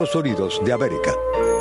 Estados Unidos de América.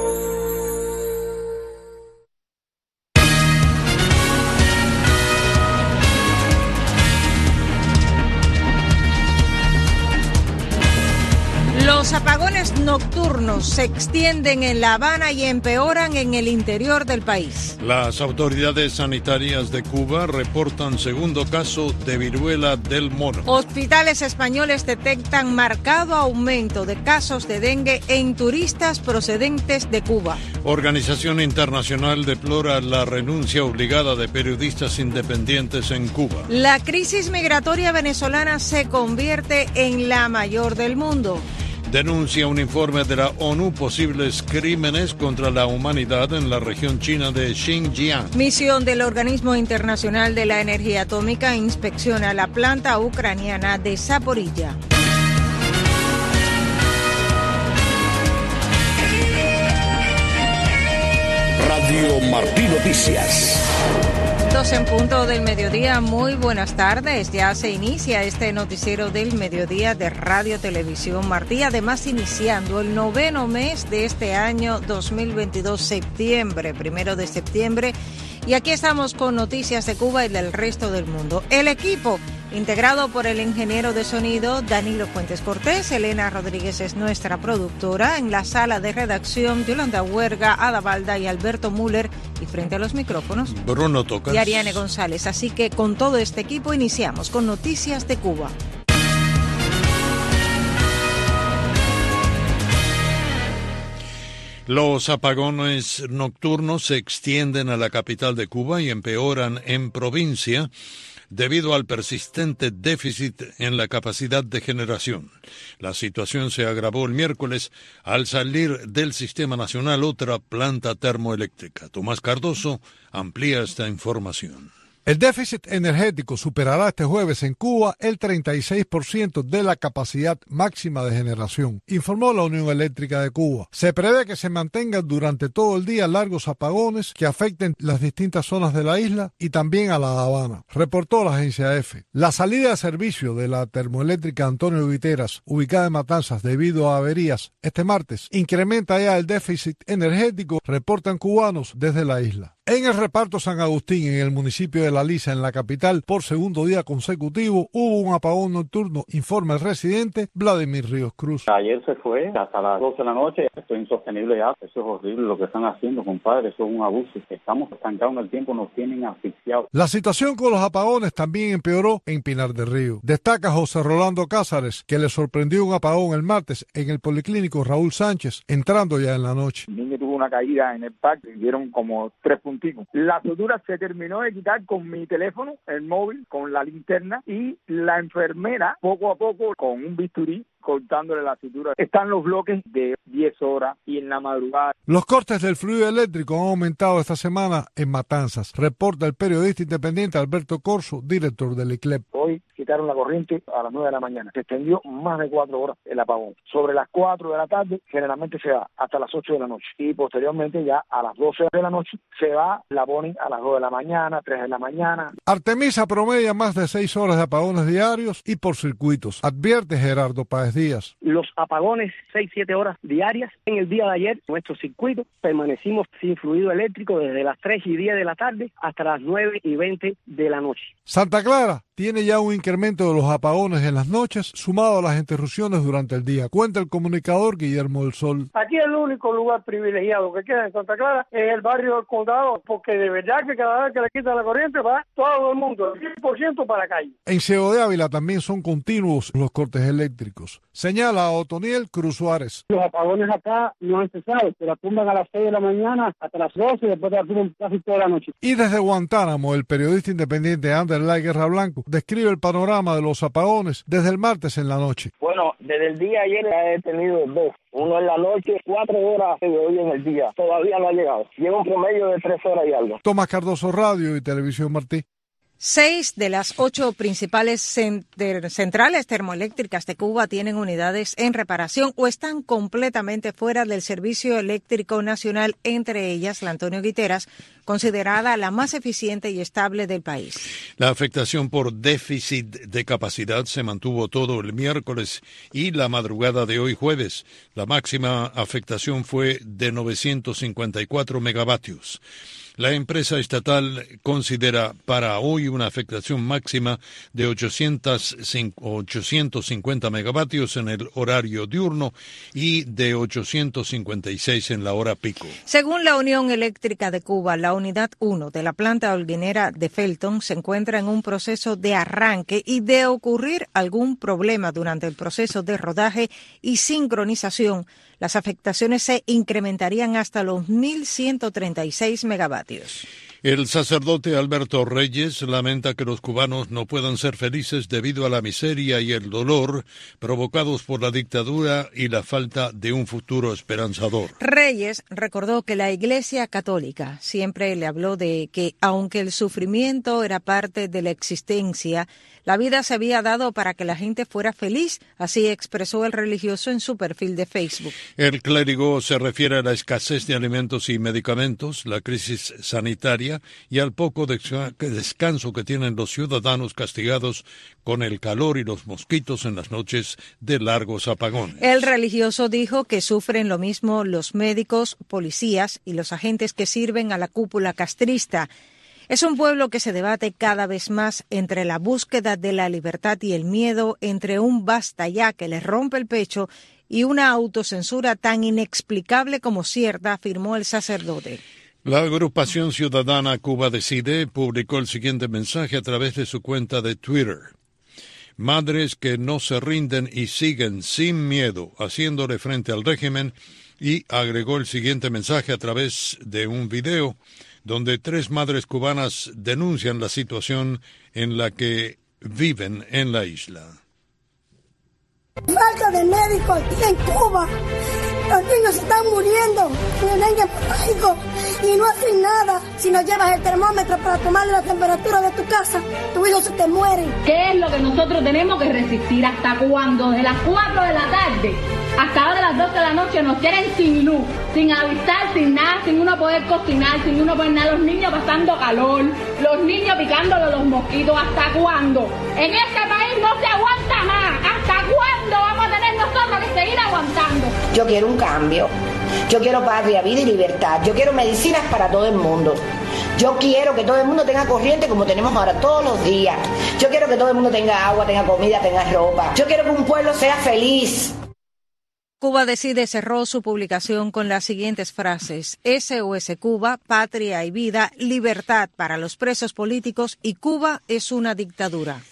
Los apagones nocturnos se extienden en La Habana y empeoran en el interior del país. Las autoridades sanitarias de Cuba reportan segundo caso de viruela del mono. Hospitales españoles detectan marcado aumento de casos de dengue en turistas procedentes de Cuba. Organización Internacional deplora la renuncia obligada de periodistas independientes en Cuba. La crisis migratoria venezolana se convierte en la mayor del mundo. Denuncia un informe de la ONU posibles crímenes contra la humanidad en la región china de Xinjiang. Misión del Organismo Internacional de la Energía Atómica inspecciona la planta ucraniana de Zaporilla. Radio Martí Noticias. 12 en punto del mediodía, muy buenas tardes. Ya se inicia este noticiero del mediodía de Radio Televisión Martí, además iniciando el 9º mes de este año 2022, septiembre, 1 de septiembre. Y aquí estamos con noticias de Cuba y del resto del mundo. El equipo, integrado por el ingeniero de sonido Danilo Fuentes Cortés, Elena Rodríguez es nuestra productora, en la sala de redacción Yolanda Huerga, Ada Balda y Alberto Müller, y frente a los micrófonos Bruno Tocas y Ariane González. Así que con todo este equipo iniciamos con noticias de Cuba. Los apagones nocturnos se extienden a la capital de Cuba y empeoran en provincia debido al persistente déficit en la capacidad de generación. La situación se agravó el miércoles al salir del Sistema Nacional otra planta termoeléctrica. Tomás Cardoso amplía esta información. El déficit energético superará este jueves en Cuba el 36% de la capacidad máxima de generación, informó la Unión Eléctrica de Cuba. Se prevé que se mantengan durante todo el día largos apagones que afecten las distintas zonas de la isla y también a La Habana, reportó la agencia EFE. La salida de servicio de la termoeléctrica Antonio Guiteras, ubicada en Matanzas debido a averías este martes, incrementa ya el déficit energético, reportan cubanos desde la isla. En el reparto San Agustín, en el municipio de La Lisa, en la capital, por segundo día consecutivo, hubo un apagón nocturno, informa el residente Vladimir Ríos Cruz. Ayer se fue hasta las 12 de la noche, esto es insostenible ya, eso es horrible lo que están haciendo, compadre, eso es un abuso. Estamos estancados en el tiempo, nos tienen asfixiados. La situación con los apagones también empeoró en Pinar del Río. Destaca José Rolando Cázares, que le sorprendió un apagón el martes en el Policlínico Raúl Sánchez, entrando ya en la noche. El niño tuvo una caída en el parque, dieron como 3 puntos. La sutura se terminó de quitar con mi teléfono, el móvil, con la linterna, y la enfermera, poco a poco, con un bisturí, cortándole la sutura. Están los bloques de 10 horas y en la madrugada. Los cortes del fluido eléctrico han aumentado esta semana en Matanzas, reporta el periodista independiente Alberto Corso, director del ICLEP. Hoy quitaron la corriente a las 9 de la mañana. Se extendió más de 4 horas el apagón. Sobre las 4 de la tarde, generalmente se va hasta las 8 de la noche. Y posteriormente ya a las 12 de la noche se va, la ponen a las 2 de la mañana, 3 de la mañana. Artemisa promedia más de 6 horas de apagones diarios y por circuitos, advierte Gerardo Páez Díaz. Los apagones 6-7 horas diarias. En el día de ayer, nuestro circuito, permanecimos sin fluido eléctrico desde las 3:10 de la tarde hasta las 9:20 de la noche. Santa Clara tiene ya un incremento de los apagones en las noches, sumado a las interrupciones durante el día, cuenta el comunicador Guillermo del Sol. Aquí el único lugar privilegiado que queda en Santa Clara es el barrio del Condado, porque de verdad que cada vez que le quitan la corriente va todo el mundo, el 100% para la calle. En Ciego de Ávila también son continuos los cortes eléctricos, señala Otoniel Cruz Suárez. Los apagones acá no han cesado, se la tumban a las 6 de la mañana hasta las 12 y después la tumban casi toda la noche. Y desde Guantánamo, el periodista independiente Anderlay Guerra Blanco describe el panorama de los apagones desde el martes en la noche. Bueno, desde el día ayer he tenido 2. Uno en la noche, 4 horas de hoy en el día. Todavía no ha llegado. Lleva un promedio de 3 horas y algo. Tomás Cardoso, Radio y Televisión Martí. 6 de las 8 principales centrales termoeléctricas de Cuba tienen unidades en reparación o están completamente fuera del servicio eléctrico nacional, entre ellas la Antonio Guiteras, considerada la más eficiente y estable del país. La afectación por déficit de capacidad se mantuvo todo el miércoles y la madrugada de hoy jueves. La máxima afectación fue de 954 megavatios. La empresa estatal considera para hoy una afectación máxima de 850 megavatios en el horario diurno y de 856 en la hora pico. Según la Unión Eléctrica de Cuba, la unidad 1 de la planta holguinera de Felton se encuentra en un proceso de arranque y de ocurrir algún problema durante el proceso de rodaje y sincronización, las afectaciones se incrementarían hasta los 1.136 megavatios. El sacerdote Alberto Reyes lamenta que los cubanos no puedan ser felices debido a la miseria y el dolor provocados por la dictadura y la falta de un futuro esperanzador. Reyes recordó que la Iglesia Católica siempre le habló de que, aunque el sufrimiento era parte de la existencia, la vida se había dado para que la gente fuera feliz, así expresó el religioso en su perfil de Facebook. El clérigo se refiere a la escasez de alimentos y medicamentos, la crisis sanitaria y al poco descanso que tienen los ciudadanos castigados con el calor y los mosquitos en las noches de largos apagones. El religioso dijo que sufren lo mismo los médicos, policías y los agentes que sirven a la cúpula castrista. Es un pueblo que se debate cada vez más entre la búsqueda de la libertad y el miedo, entre un basta ya que les rompe el pecho y una autocensura tan inexplicable como cierta, afirmó el sacerdote. La agrupación ciudadana Cuba Decide publicó el siguiente mensaje a través de su cuenta de Twitter. Madres que no se rinden y siguen sin miedo haciéndole frente al régimen, y agregó el siguiente mensaje a través de un video donde 3 madres cubanas denuncian la situación en la que viven en la isla. Falta de médicos aquí en Cuba. Los niños se están muriendo en el dengue hemorrágico y no hacen nada. Si no llevas el termómetro para tomarle la temperatura de tu casa, tus hijos se te mueren. ¿Qué es lo que nosotros tenemos que resistir? ¿Hasta cuándo? De las 4 de la tarde hasta ahora de las 12 de la noche nos tienen sin luz, sin avisar, sin nada, sin uno poder cocinar, sin uno poder nada. Los niños pasando calor, los niños picándole los mosquitos. ¿Hasta cuándo? En este país no se aguanta más. ¿Hasta cuándo vamos a tener nosotros que seguir aguantando? Yo quiero un cambio. Yo quiero patria, vida y libertad. Yo quiero medicinas para todo el mundo. Yo quiero que todo el mundo tenga corriente como tenemos ahora todos los días. Yo quiero que todo el mundo tenga agua, tenga comida, tenga ropa. Yo quiero que un pueblo sea feliz. Cuba Decide cerró su publicación con las siguientes frases: SOS Cuba, patria y vida, libertad para los presos políticos y Cuba es una dictadura.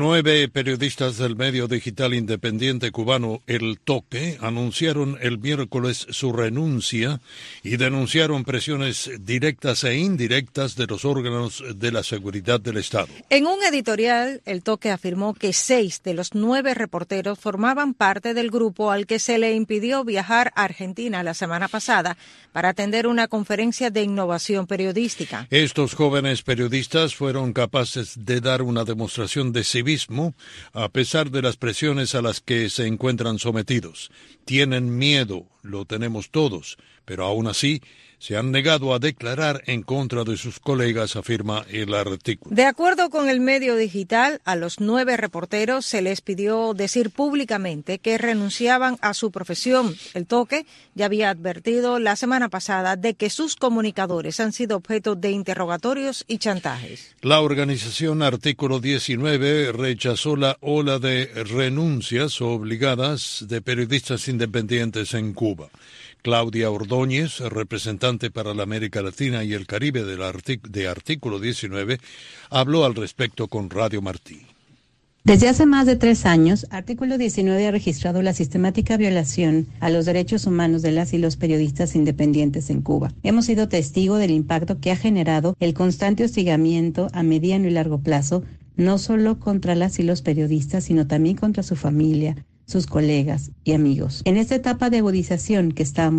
9 periodistas del medio digital independiente cubano El Toque anunciaron el miércoles su renuncia y denunciaron presiones directas e indirectas de los órganos de la seguridad del Estado. En un editorial, El Toque afirmó que 6 de los 9 reporteros formaban parte del grupo al que se le impidió viajar a Argentina la semana pasada para atender una conferencia de innovación periodística. Estos jóvenes periodistas fueron capaces de dar una demostración de civismo a pesar de las presiones a las que se encuentran sometidos. Tienen miedo, lo tenemos todos, pero aún así se han negado a declarar en contra de sus colegas, afirma el artículo. De acuerdo con el medio digital, a los 9 reporteros se les pidió decir públicamente que renunciaban a su profesión. El Toque ya había advertido la semana pasada de que sus comunicadores han sido objeto de interrogatorios y chantajes. La organización Artículo 19 rechazó la ola de renuncias obligadas de periodistas independientes en Cuba. Claudia Ordóñez, representante para la América Latina y el Caribe de Artículo 19, habló al respecto con Radio Martí. Desde hace más de 3 años, Artículo 19 ha registrado la sistemática violación a los derechos humanos de las y los periodistas independientes en Cuba. Hemos sido testigos del impacto que ha generado el constante hostigamiento a mediano y largo plazo, no solo contra las y los periodistas, sino también contra su familia, sus colegas y amigos. En esta etapa de agudización que estamos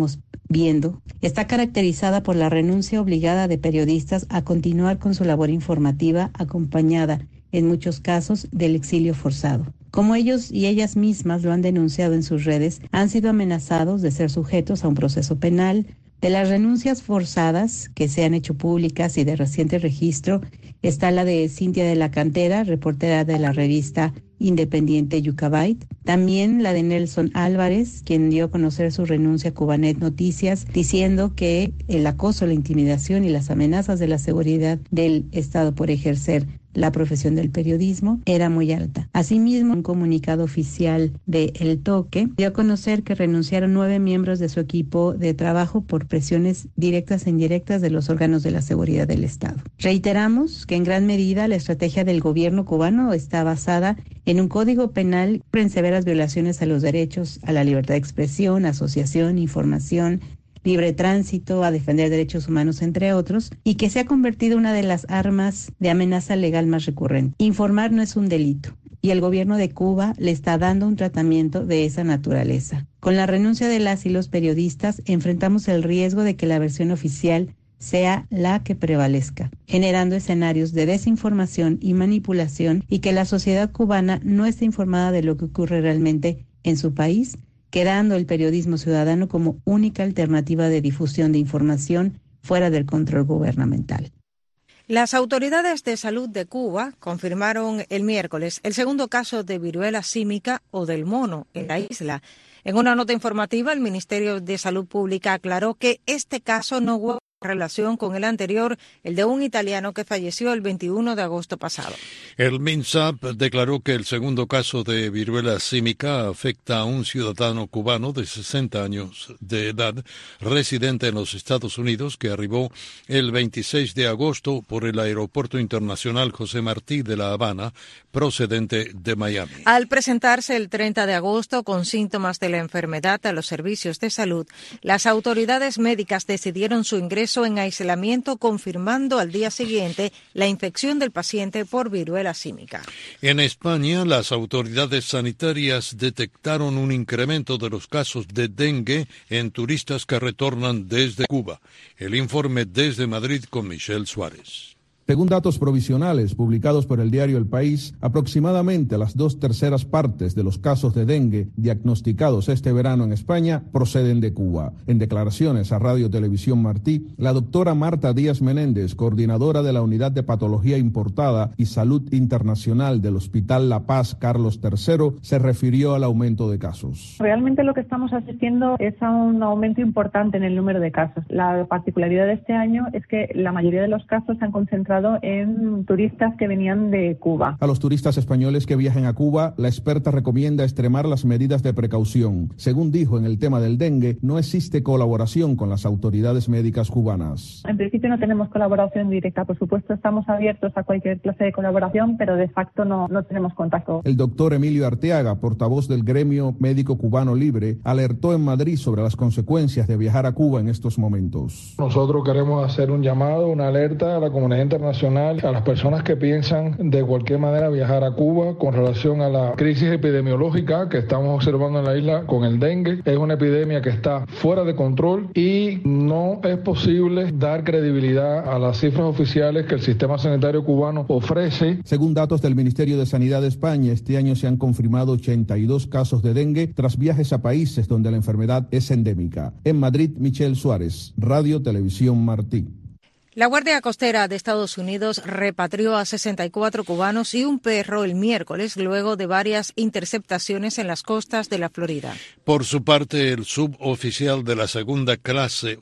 viendo está caracterizada por la renuncia obligada de periodistas a continuar con su labor informativa, acompañada, en muchos casos, del exilio forzado. Como ellos y ellas mismas lo han denunciado en sus redes, han sido amenazados de ser sujetos a un proceso penal. De las renuncias forzadas que se han hecho públicas y de reciente registro está la de Cintia de la Cantera, reportera de la revista independiente Yucabait. También la de Nelson Álvarez, quien dio a conocer su renuncia a Cubanet Noticias, diciendo que el acoso, la intimidación y las amenazas de la seguridad del Estado por ejercer la profesión del periodismo era muy alta. Asimismo, un comunicado oficial de El Toque dio a conocer que renunciaron 9 miembros de su equipo de trabajo por presiones directas e indirectas de los órganos de la seguridad del Estado. Reiteramos que en gran medida la estrategia del gobierno cubano está basada en un código penal en severas violaciones a los derechos a la libertad de expresión, asociación, información, libre tránsito, a defender derechos humanos, entre otros, y que se ha convertido en una de las armas de amenaza legal más recurrente. Informar no es un delito, y el gobierno de Cuba le está dando un tratamiento de esa naturaleza. Con la renuncia de las y los periodistas, enfrentamos el riesgo de que la versión oficial sea la que prevalezca, generando escenarios de desinformación y manipulación, y que la sociedad cubana no esté informada de lo que ocurre realmente en su país, quedando el periodismo ciudadano como única alternativa de difusión de información fuera del control gubernamental. Las autoridades de salud de Cuba confirmaron el miércoles el segundo caso de viruela símica o del mono en la isla. En una nota informativa, el Ministerio de Salud Pública aclaró que este caso no guarda relación con el anterior, el de un italiano que falleció el 21 de agosto pasado. El MINSAP declaró que el segundo caso de viruela símica afecta a un ciudadano cubano de 60 años de edad, residente en los Estados Unidos, que arribó el 26 de agosto por el Aeropuerto Internacional José Martí de La Habana, procedente de Miami. Al presentarse el 30 de agosto con síntomas de la enfermedad a los servicios de salud, las autoridades médicas decidieron su ingreso en aislamiento, confirmando al día siguiente la infección del paciente por viruela símica. En España, las autoridades sanitarias detectaron un incremento de los casos de dengue en turistas que retornan desde Cuba. El informe desde Madrid con Michelle Suárez. Según datos provisionales publicados por el diario El País, aproximadamente las 2/3 partes de los casos de dengue diagnosticados este verano en España proceden de Cuba. En declaraciones a Radio Televisión Martí, la doctora Marta Díaz Menéndez, coordinadora de la Unidad de Patología Importada y Salud Internacional del Hospital La Paz Carlos III, se refirió al aumento de casos. Realmente lo que estamos asistiendo es a un aumento importante en el número de casos. La particularidad de este año es que la mayoría de los casos se han concentrado en turistas que venían de Cuba. A los turistas españoles que viajen a Cuba, la experta recomienda extremar las medidas de precaución. Según dijo en el tema del dengue, no existe colaboración con las autoridades médicas cubanas. En principio no tenemos colaboración directa. Por supuesto, estamos abiertos a cualquier clase de colaboración, pero de facto no tenemos contacto. El doctor Emilio Arteaga, portavoz del Gremio Médico Cubano Libre, alertó en Madrid sobre las consecuencias de viajar a Cuba en estos momentos. Nosotros queremos hacer un llamado, una alerta a la comunidad internacional, a las personas que piensan de cualquier manera viajar a Cuba con relación a la crisis epidemiológica que estamos observando en la isla con el dengue. Es una epidemia que está fuera de control y no es posible dar credibilidad a las cifras oficiales que el sistema sanitario cubano ofrece. Según datos del Ministerio de Sanidad de España, este año se han confirmado 82 casos de dengue tras viajes a países donde la enfermedad es endémica. En Madrid, Michelle Suárez, Radio Televisión Martí. La Guardia Costera de Estados Unidos repatrió a 64 cubanos y un perro el miércoles, luego de varias interceptaciones en las costas de la Florida. Por su parte, el suboficial de segunda clase,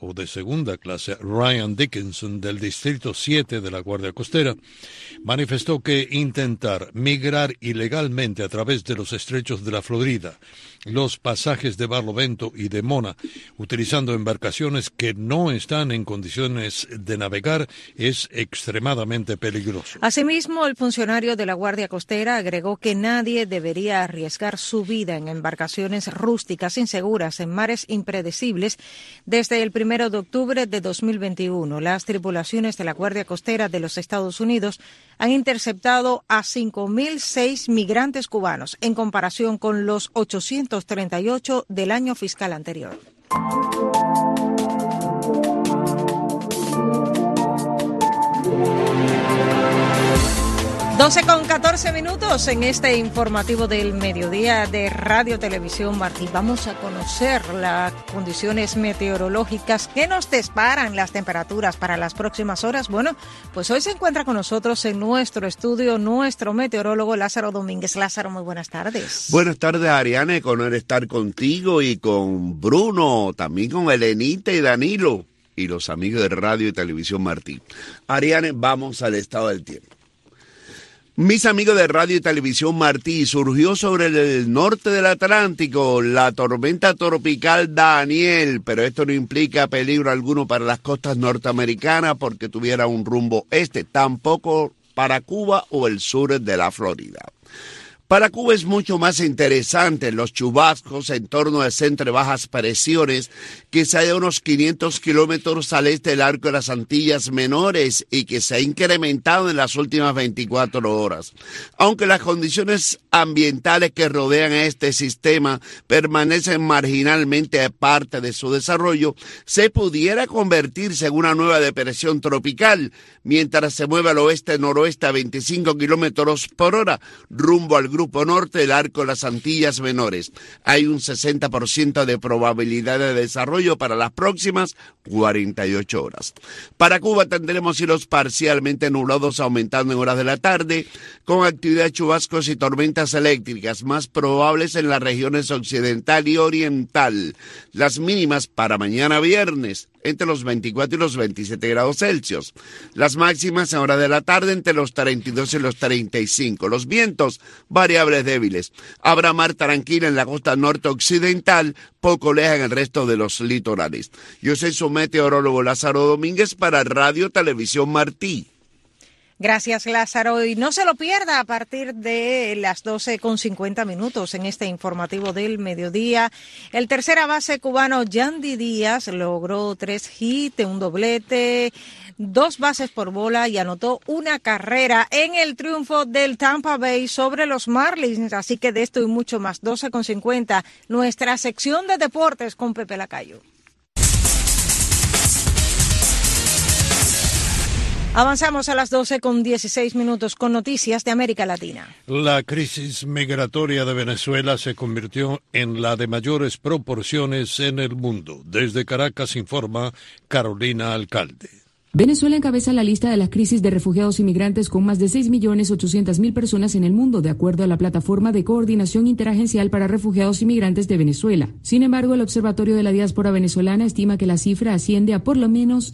Ryan Dickinson, del Distrito 7 de la Guardia Costera, manifestó que intentar migrar ilegalmente a través de los estrechos de la Florida, los pasajes de Barlovento y de Mona, utilizando embarcaciones que no están en condiciones de navegar, es extremadamente peligroso. Asimismo, el funcionario de la Guardia Costera agregó que nadie debería arriesgar su vida en embarcaciones rústicas inseguras en mares impredecibles. Desde el 1 de octubre de 2021, las tripulaciones de la Guardia Costera de los Estados Unidos han interceptado a 5.006 migrantes cubanos, en comparación con los 838 del año fiscal anterior. 12:14 en este informativo del mediodía de Radio Televisión Martí. Vamos a conocer las condiciones meteorológicas que nos disparan las temperaturas para las próximas horas. Bueno, pues hoy se encuentra con nosotros en nuestro estudio nuestro meteorólogo Lázaro Domínguez. Lázaro, muy buenas tardes. Buenas tardes, Ariane, con honor estar contigo y con Bruno, también con Elenita y Danilo y los amigos de Radio y Televisión Martí. Ariane, vamos al estado del tiempo. Mis amigos de Radio y Televisión Martí, surgió sobre el norte del Atlántico la tormenta tropical Daniel, pero esto no implica peligro alguno para las costas norteamericanas porque tuviera un rumbo este, tampoco para Cuba o el sur de la Florida. Para Cuba es mucho más interesante los chubascos en torno a centro de bajas presiones que se halla a unos 500 kilómetros al este del arco de las Antillas Menores y que se ha incrementado en las últimas 24 horas. Aunque las condiciones ambientales que rodean a este sistema permanecen marginalmente parte de su desarrollo, se pudiera convertirse en una nueva depresión tropical mientras se mueve al oeste-noroeste a 25 kilómetros por hora rumbo al Grupo Norte del arco de las Antillas Menores. Hay un 60% de probabilidad de desarrollo para las próximas 48 horas. Para Cuba tendremos cielos parcialmente nublados aumentando en horas de la tarde, con actividad de chubascos y tormentas eléctricas más probables en las regiones occidental y oriental. Las mínimas para mañana viernes entre los 24 y los 27 grados Celsius. Las máximas en horas de la tarde entre los 32 y los 35. Los vientos variables débiles. Habrá mar tranquila en la costa norte occidental, poco lejos en el resto de los litorales. Yo soy su meteorólogo Lázaro Domínguez para Radio Televisión Martí. Gracias, Lázaro. Y no se lo pierda a partir de las 12:50 en este informativo del mediodía. El tercera base cubano Yandy Díaz logró 3 hits, un doblete, 2 bases por bola y anotó una carrera en el triunfo del Tampa Bay sobre los Marlins. Así que de esto y mucho más, 12:50, nuestra sección de deportes con Pepe Lacayo. Avanzamos a las 12:16 con noticias de América Latina. La crisis migratoria de Venezuela se convirtió en la de mayores proporciones en el mundo. Desde Caracas informa Carolina Alcalde. Venezuela encabeza la lista de las crisis de refugiados y migrantes con más de 6.800.000 personas en el mundo, de acuerdo a la Plataforma de Coordinación Interagencial para Refugiados y Migrantes de Venezuela. Sin embargo, el Observatorio de la Diáspora Venezolana estima que la cifra asciende a por lo menos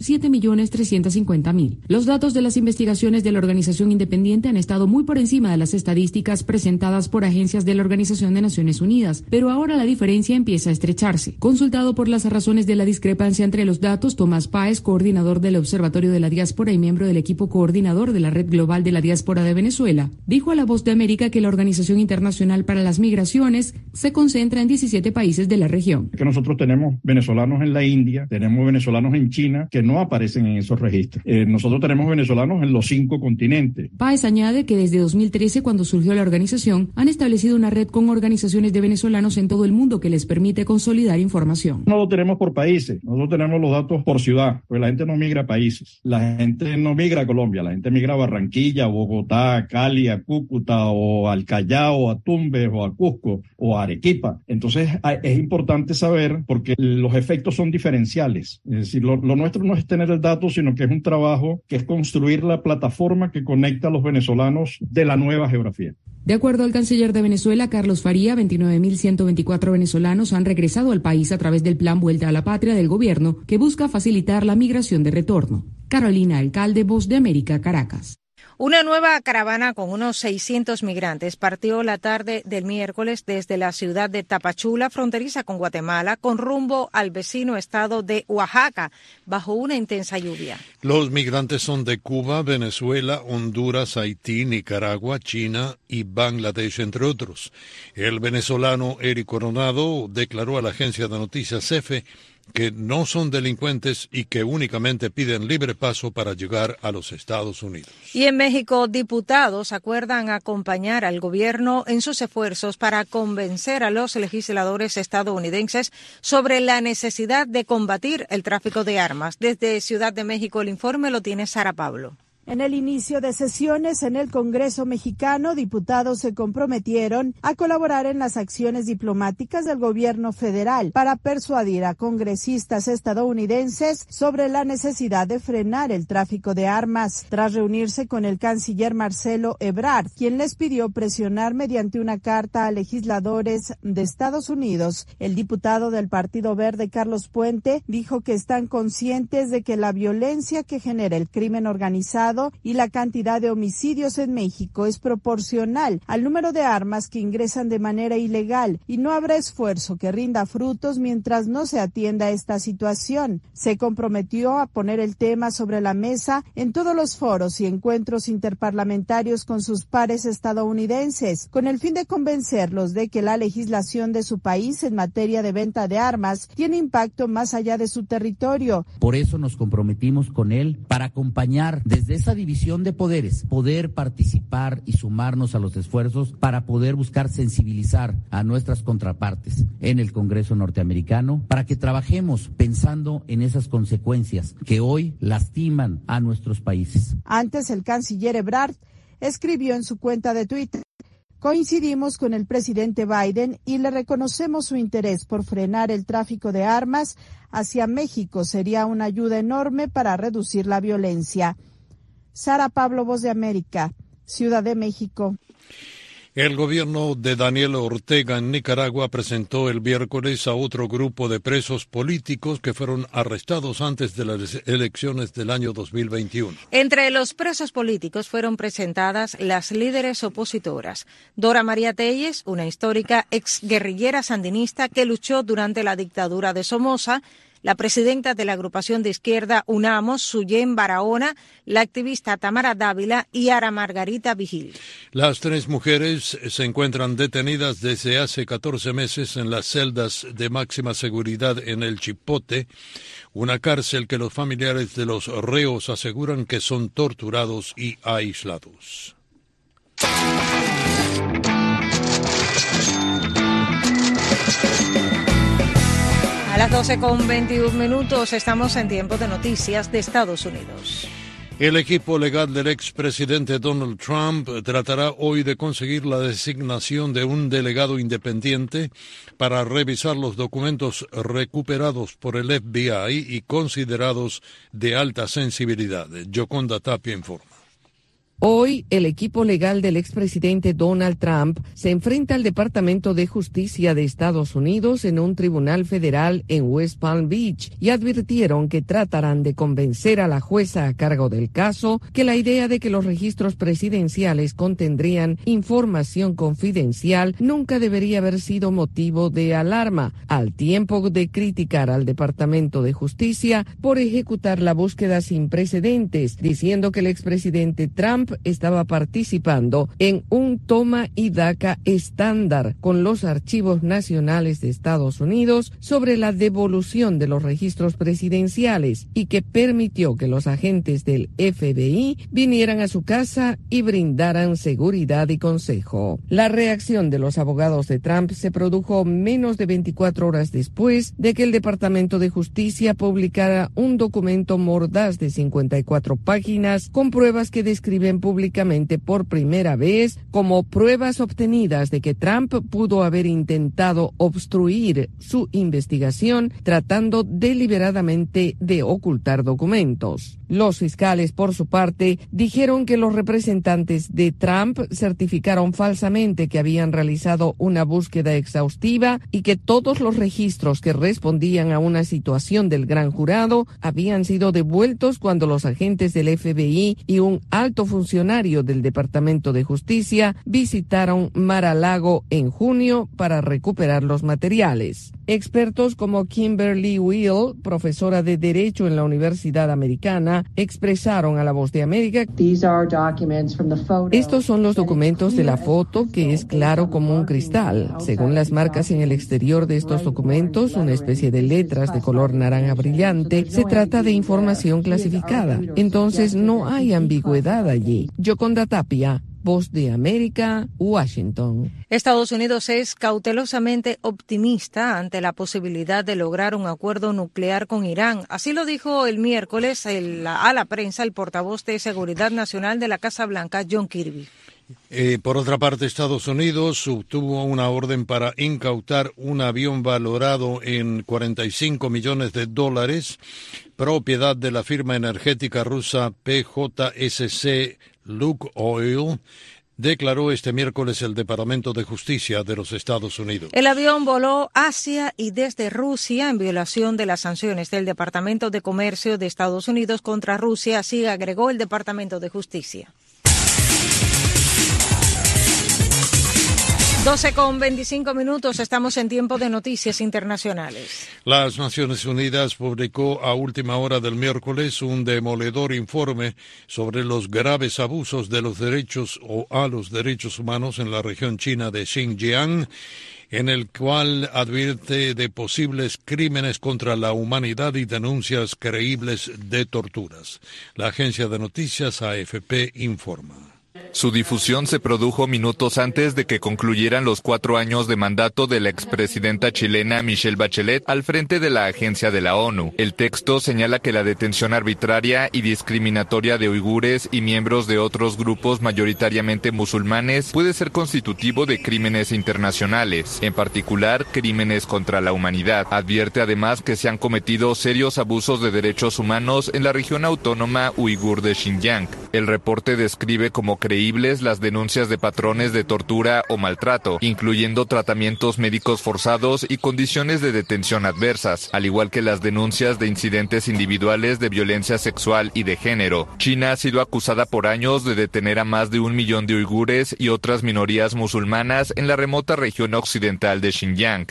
7.350.000. Los datos de las investigaciones de la organización independiente han estado muy por encima de las estadísticas presentadas por agencias de la Organización de Naciones Unidas, pero ahora la diferencia empieza a estrecharse. Consultado por las razones de la discrepancia entre los datos, Tomás Páez, coordinador del Observatorio de la Diáspora y miembro del equipo coordinador de la Red Global de la Diáspora de Venezuela, dijo a La Voz de América que la Organización Internacional para las Migraciones se concentra en 17 países de la región. Que nosotros tenemos venezolanos en la India, tenemos venezolanos en China que no aparecen en esos registros. Nosotros tenemos venezolanos en los 5 continentes. Páez añade que desde 2013, cuando surgió la organización, han establecido una red con organizaciones de venezolanos en todo el mundo que les permite consolidar información. No lo tenemos por países, nosotros tenemos los datos por ciudad, porque la gente no migra a países. La gente no migra a Colombia, la gente migra a Barranquilla, Bogotá, a Cali, a Cúcuta, o al Callao, a Tumbes, o a Cusco, o a Arequipa. Entonces es importante saber porque los efectos son diferenciales. Es decir, lo nuestro no es tener el dato, sino que es un trabajo que es construir la plataforma que conecta a los venezolanos de la nueva geografía. De acuerdo al canciller de Venezuela, Carlos Faría, 29.124 venezolanos han regresado al país a través del Plan Vuelta a la Patria del gobierno, que busca facilitar la migración de retorno. Carolina Alcalde, Voz de América, Caracas. Una nueva caravana con unos 600 migrantes partió la tarde del miércoles desde la ciudad de Tapachula, fronteriza con Guatemala, con rumbo al vecino estado de Oaxaca, bajo una intensa lluvia. Los migrantes son de Cuba, Venezuela, Honduras, Haití, Nicaragua, China y Bangladesh, entre otros. El venezolano Eric Coronado declaró a la agencia de noticias EFE que no son delincuentes y que únicamente piden libre paso para llegar a los Estados Unidos. Y en México, diputados acuerdan acompañar al gobierno en sus esfuerzos para convencer a los legisladores estadounidenses sobre la necesidad de combatir el tráfico de armas. Desde Ciudad de México, el informe lo tiene Sara Pablo. En el inicio de sesiones en el Congreso mexicano, diputados se comprometieron a colaborar en las acciones diplomáticas del gobierno federal para persuadir a congresistas estadounidenses sobre la necesidad de frenar el tráfico de armas. Tras reunirse con el canciller Marcelo Ebrard, quien les pidió presionar mediante una carta a legisladores de Estados Unidos, el diputado del Partido Verde, Carlos Puente, dijo que están conscientes de que la violencia que genera el crimen organizado y la cantidad de homicidios en México es proporcional al número de armas que ingresan de manera ilegal y no habrá esfuerzo que rinda frutos mientras no se atienda esta situación. Se comprometió a poner el tema sobre la mesa en todos los foros y encuentros interparlamentarios con sus pares estadounidenses, con el fin de convencerlos de que la legislación de su país en materia de venta de armas tiene impacto más allá de su territorio. Por eso nos comprometimos con él para acompañar desde esa división de poderes, poder participar y sumarnos a los esfuerzos para poder buscar sensibilizar a nuestras contrapartes en el Congreso norteamericano para que trabajemos pensando en esas consecuencias que hoy lastiman a nuestros países. Antes, el canciller Ebrard escribió en su cuenta de Twitter: coincidimos con el presidente Biden y le reconocemos su interés por frenar el tráfico de armas hacia México. Sería una ayuda enorme para reducir la violencia. Sara Pablo, Voz de América, Ciudad de México. El gobierno de Daniel Ortega en Nicaragua presentó el miércoles a otro grupo de presos políticos que fueron arrestados antes de las elecciones del año 2021. Entre los presos políticos fueron presentadas las líderes opositoras. Dora María Telles, una histórica exguerrillera sandinista que luchó durante la dictadura de Somoza; la presidenta de la agrupación de izquierda UNAMOS, Suyén Barahona; la activista Tamara Dávila y Ara Margarita Vigil. Las tres mujeres se encuentran detenidas desde hace 14 meses en las celdas de máxima seguridad en el Chipote, una cárcel que los familiares de los reos aseguran que son torturados y aislados. A las 12:21 estamos en tiempo de noticias de Estados Unidos. El equipo legal del expresidente Donald Trump tratará hoy de conseguir la designación de un delegado independiente para revisar los documentos recuperados por el FBI y considerados de alta sensibilidad. Yoconda Tapia informa. Hoy, el equipo legal del expresidente Donald Trump se enfrenta al Departamento de Justicia de Estados Unidos en un tribunal federal en West Palm Beach y advirtieron que tratarán de convencer a la jueza a cargo del caso que la idea de que los registros presidenciales contendrían información confidencial nunca debería haber sido motivo de alarma, al tiempo de criticar al Departamento de Justicia por ejecutar la búsqueda sin precedentes, diciendo que el expresidente Trump estaba participando en un toma y daca estándar con los archivos nacionales de Estados Unidos sobre la devolución de los registros presidenciales y que permitió que los agentes del FBI vinieran a su casa y brindaran seguridad y consejo. La reacción de los abogados de Trump se produjo menos de 24 horas después de que el Departamento de Justicia publicara un documento mordaz de 54 páginas con pruebas que describen públicamente por primera vez como pruebas obtenidas de que Trump pudo haber intentado obstruir su investigación tratando deliberadamente de ocultar documentos. Los fiscales, por su parte, dijeron que los representantes de Trump certificaron falsamente que habían realizado una búsqueda exhaustiva y que todos los registros que respondían a una situación del gran jurado habían sido devueltos cuando los agentes del FBI y un alto funcionario del Departamento de Justicia visitaron Mar-a-Lago en junio para recuperar los materiales. Expertos como Kimberly Will, profesora de Derecho en la Universidad Americana, expresaron a La Voz de América: estos son los documentos de la foto, que es claro como un cristal. Según las marcas en el exterior de estos documentos, una especie de letras de color naranja brillante, se trata de información clasificada. Entonces no hay ambigüedad allí. Yoconda Tapia, Voz de América, Washington. Estados Unidos es cautelosamente optimista ante la posibilidad de lograr un acuerdo nuclear con Irán. Así lo dijo el miércoles a la prensa el portavoz de Seguridad Nacional de la Casa Blanca, John Kirby. Por otra parte, Estados Unidos obtuvo una orden para incautar un avión valorado en $45 millones, propiedad de la firma energética rusa PJSC Lukoil, declaró este miércoles el Departamento de Justicia de los Estados Unidos. El avión voló hacia y desde Rusia en violación de las sanciones del Departamento de Comercio de Estados Unidos contra Rusia, así agregó el Departamento de Justicia. 12:25, estamos en tiempo de noticias internacionales. Las Naciones Unidas publicó a última hora del miércoles un demoledor informe sobre los graves abusos de los derechos a los derechos humanos en la región china de Xinjiang, en el cual advierte de posibles crímenes contra la humanidad y denuncias creíbles de torturas. La agencia de noticias AFP informa. Su difusión se produjo minutos antes de que concluyeran los 4 años de mandato de la expresidenta chilena Michelle Bachelet al frente de la agencia de la ONU. El texto señala que la detención arbitraria y discriminatoria de uigures y miembros de otros grupos mayoritariamente musulmanes puede ser constitutivo de crímenes internacionales, en particular crímenes contra la humanidad. Advierte además que se han cometido serios abusos de derechos humanos en la región autónoma uigur de Xinjiang. El reporte describe como creíbles las denuncias de patrones de tortura o maltrato, incluyendo tratamientos médicos forzados y condiciones de detención adversas, al igual que las denuncias de incidentes individuales de violencia sexual y de género. China ha sido acusada por años de detener a más de 1 millón de uigures y otras minorías musulmanas en la remota región occidental de Xinjiang.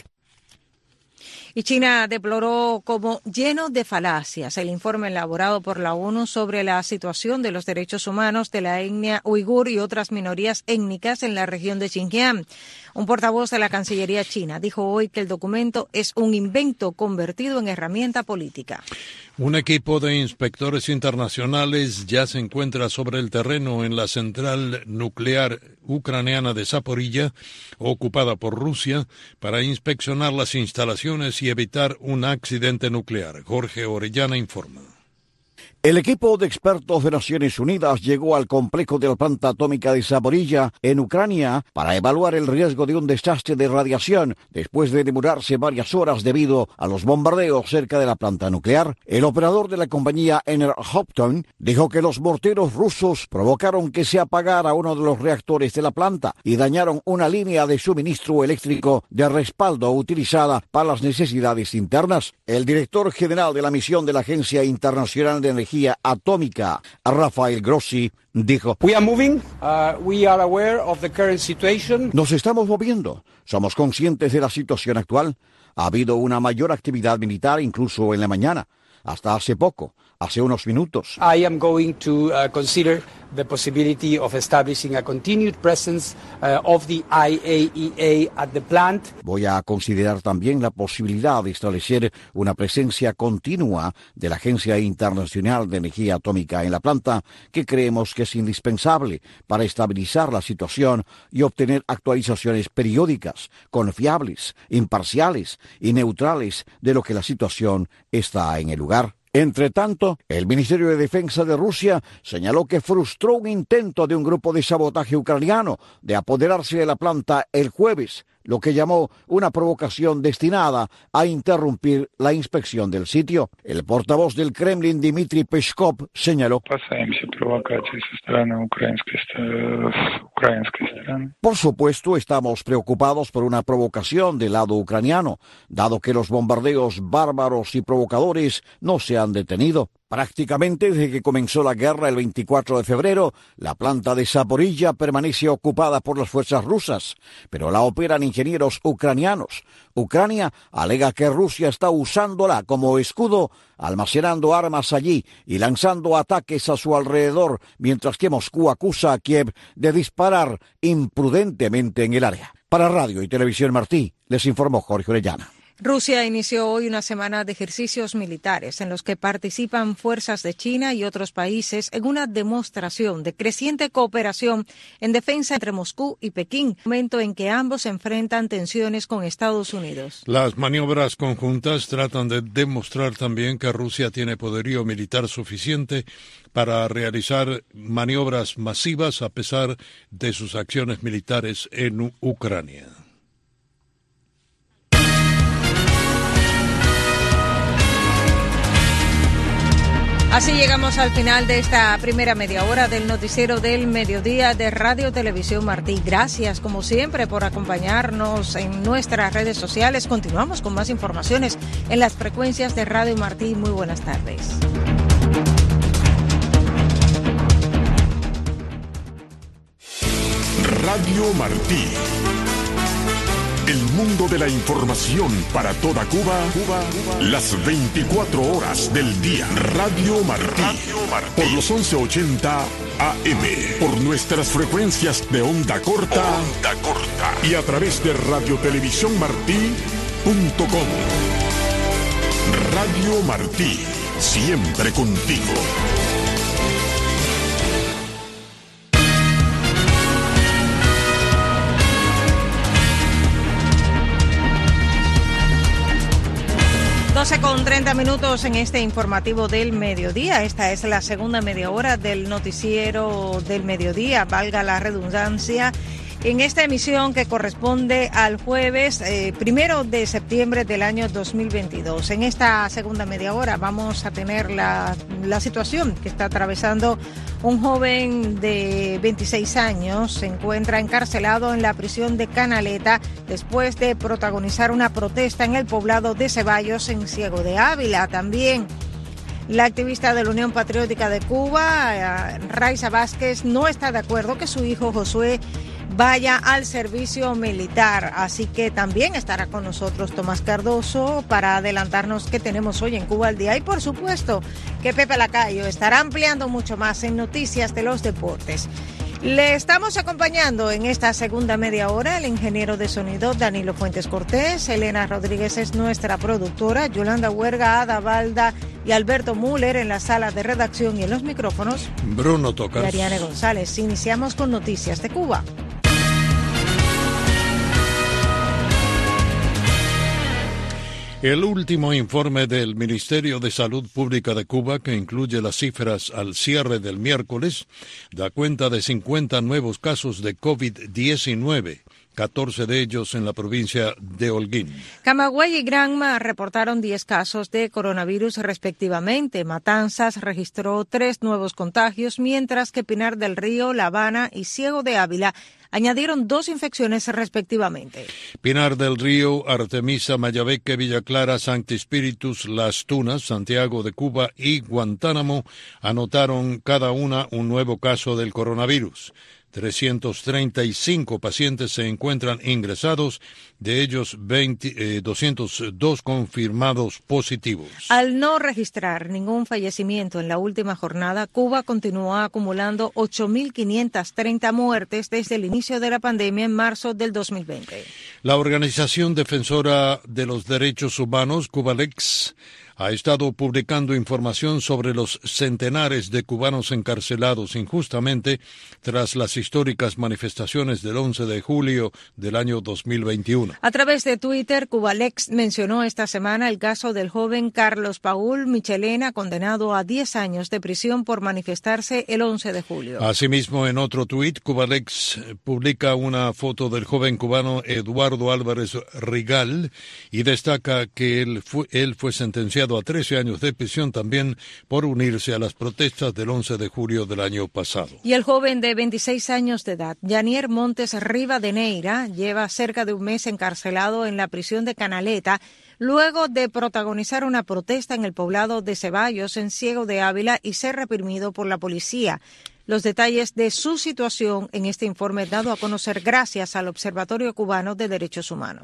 Y China deploró como lleno de falacias el informe elaborado por la ONU sobre la situación de los derechos humanos de la etnia uigur y otras minorías étnicas en la región de Xinjiang. Un portavoz de la Cancillería china dijo hoy que el documento es un invento convertido en herramienta política. Un equipo de inspectores internacionales ya se encuentra sobre el terreno en la central nuclear ucraniana de Zaporilla, ocupada por Rusia, para inspeccionar las instalaciones y evitar un accidente nuclear. Jorge Orellana informa. El equipo de expertos de Naciones Unidas llegó al complejo de la planta atómica de Zaporilla, en Ucrania, para evaluar el riesgo de un desastre de radiación después de demorarse varias horas debido a los bombardeos cerca de la planta nuclear. El operador de la compañía Enerhopton dijo que los morteros rusos provocaron que se apagara uno de los reactores de la planta y dañaron una línea de suministro eléctrico de respaldo utilizada para las necesidades internas. El director general de la misión de la Agencia Internacional de Energía Atómica, Rafael Grossi, dijo: Nos estamos moviendo. Somos conscientes de la situación actual. Ha habido una mayor actividad militar incluso en la mañana. Hasta hace poco, hace unos minutos. I am going to consider the possibility of establishing a continued presence of the IAEA at the plant. Voy a considerar también la posibilidad de establecer una presencia continua de la Agencia Internacional de Energía Atómica en la planta, que creemos que es indispensable para estabilizar la situación y obtener actualizaciones periódicas, confiables, imparciales y neutrales de lo que la situación está en el lugar. Entre tanto, el Ministerio de Defensa de Rusia señaló que frustró un intento de un grupo de sabotaje ucraniano de apoderarse de la planta el jueves, lo que llamó una provocación destinada a interrumpir la inspección del sitio. El portavoz del Kremlin, Dmitry Peskov, señaló: Por supuesto, estamos preocupados por una provocación del lado ucraniano, dado que los bombardeos bárbaros y provocadores no se han detenido. Prácticamente desde que comenzó la guerra el 24 de febrero, la planta de Zaporilla permanece ocupada por las fuerzas rusas, pero la operan ingenieros ucranianos. Ucrania alega que Rusia está usándola como escudo, almacenando armas allí y lanzando ataques a su alrededor, mientras que Moscú acusa a Kiev de disparar imprudentemente en el área. Para Radio y Televisión Martí, les informó Jorge Orellana. Rusia inició hoy una semana de ejercicios militares en los que participan fuerzas de China y otros países en una demostración de creciente cooperación en defensa entre Moscú y Pekín, momento en que ambos enfrentan tensiones con Estados Unidos. Las maniobras conjuntas tratan de demostrar también que Rusia tiene poderío militar suficiente para realizar maniobras masivas a pesar de sus acciones militares en Ucrania. Así llegamos al final de esta primera media hora del noticiero del mediodía de Radio Televisión Martí. Gracias, como siempre, por acompañarnos en nuestras redes sociales. Continuamos con más informaciones en las frecuencias de Radio Martí. Muy buenas tardes. Radio Martí. El mundo de la información para toda Cuba, las 24 horas del día. Radio Martí, por los 1180 AM, por nuestras frecuencias de onda corta, y a través de radiotelevisiónmartí.com. Radio Martí, siempre contigo. Con 30 minutos en este informativo del mediodía. Esta es la segunda media hora del noticiero del mediodía, valga la redundancia, en esta emisión que corresponde al jueves 1 de septiembre del año 2022. En esta segunda media hora vamos a tener la situación que está atravesando un joven de 26 años. Se encuentra encarcelado en la prisión de Canaleta después de protagonizar una protesta en el poblado de Ceballos, en Ciego de Ávila. También la activista de la Unión Patriótica de Cuba, Raiza Vázquez, no está de acuerdo que su hijo Josué vaya al servicio militar, así que también estará con nosotros Tomás Cardoso para adelantarnos qué tenemos hoy en Cuba al día, y por supuesto que Pepe Lacayo estará ampliando mucho más en noticias de los deportes. Le estamos acompañando en esta segunda media hora el ingeniero de sonido Danilo Fuentes Cortés, Elena Rodríguez es nuestra productora, Yolanda Huerga, Ada Balda y Alberto Müller en la sala de redacción, y en los micrófonos Bruno Tocas y Ariane González. Iniciamos con noticias de Cuba. El último informe del Ministerio de Salud Pública de Cuba, que incluye las cifras al cierre del miércoles, da cuenta de 50 nuevos casos de COVID-19, 14 de ellos en la provincia de Holguín. Camagüey y Granma reportaron 10 casos de coronavirus respectivamente. Matanzas registró 3 nuevos contagios, mientras que Pinar del Río, La Habana y Ciego de Ávila añadieron 2 infecciones respectivamente. Pinar del Río, Artemisa, Mayabeque, Villa Clara, Sancti Spíritus, Las Tunas, Santiago de Cuba y Guantánamo anotaron cada una un nuevo caso del coronavirus. 335 pacientes se encuentran ingresados, de ellos 202 confirmados positivos. Al no registrar ningún fallecimiento en la última jornada, Cuba continúa acumulando 8.530 muertes desde el inicio de la pandemia en marzo del 2020. La Organización Defensora de los Derechos Humanos, Cubalex, ha estado publicando información sobre los centenares de cubanos encarcelados injustamente tras las históricas manifestaciones del 11 de julio del año 2021. A través de Twitter, Cubalex mencionó esta semana el caso del joven Carlos Paul Michelena, condenado a 10 años de prisión por manifestarse el 11 de julio. Asimismo, en otro tuit, Cubalex publica una foto del joven cubano Eduardo Álvarez Rigal y destaca que él fue sentenciado a 13 años de prisión también por unirse a las protestas del 11 de julio del año pasado. Y el joven de 26 años de edad, Yanier Montes Rivadeneira, lleva cerca de un mes encarcelado en la prisión de Canaleta luego de protagonizar una protesta en el poblado de Ceballos, en Ciego de Ávila, y ser reprimido por la policía. Los detalles de su situación en este informe dado a conocer gracias al Observatorio Cubano de Derechos Humanos.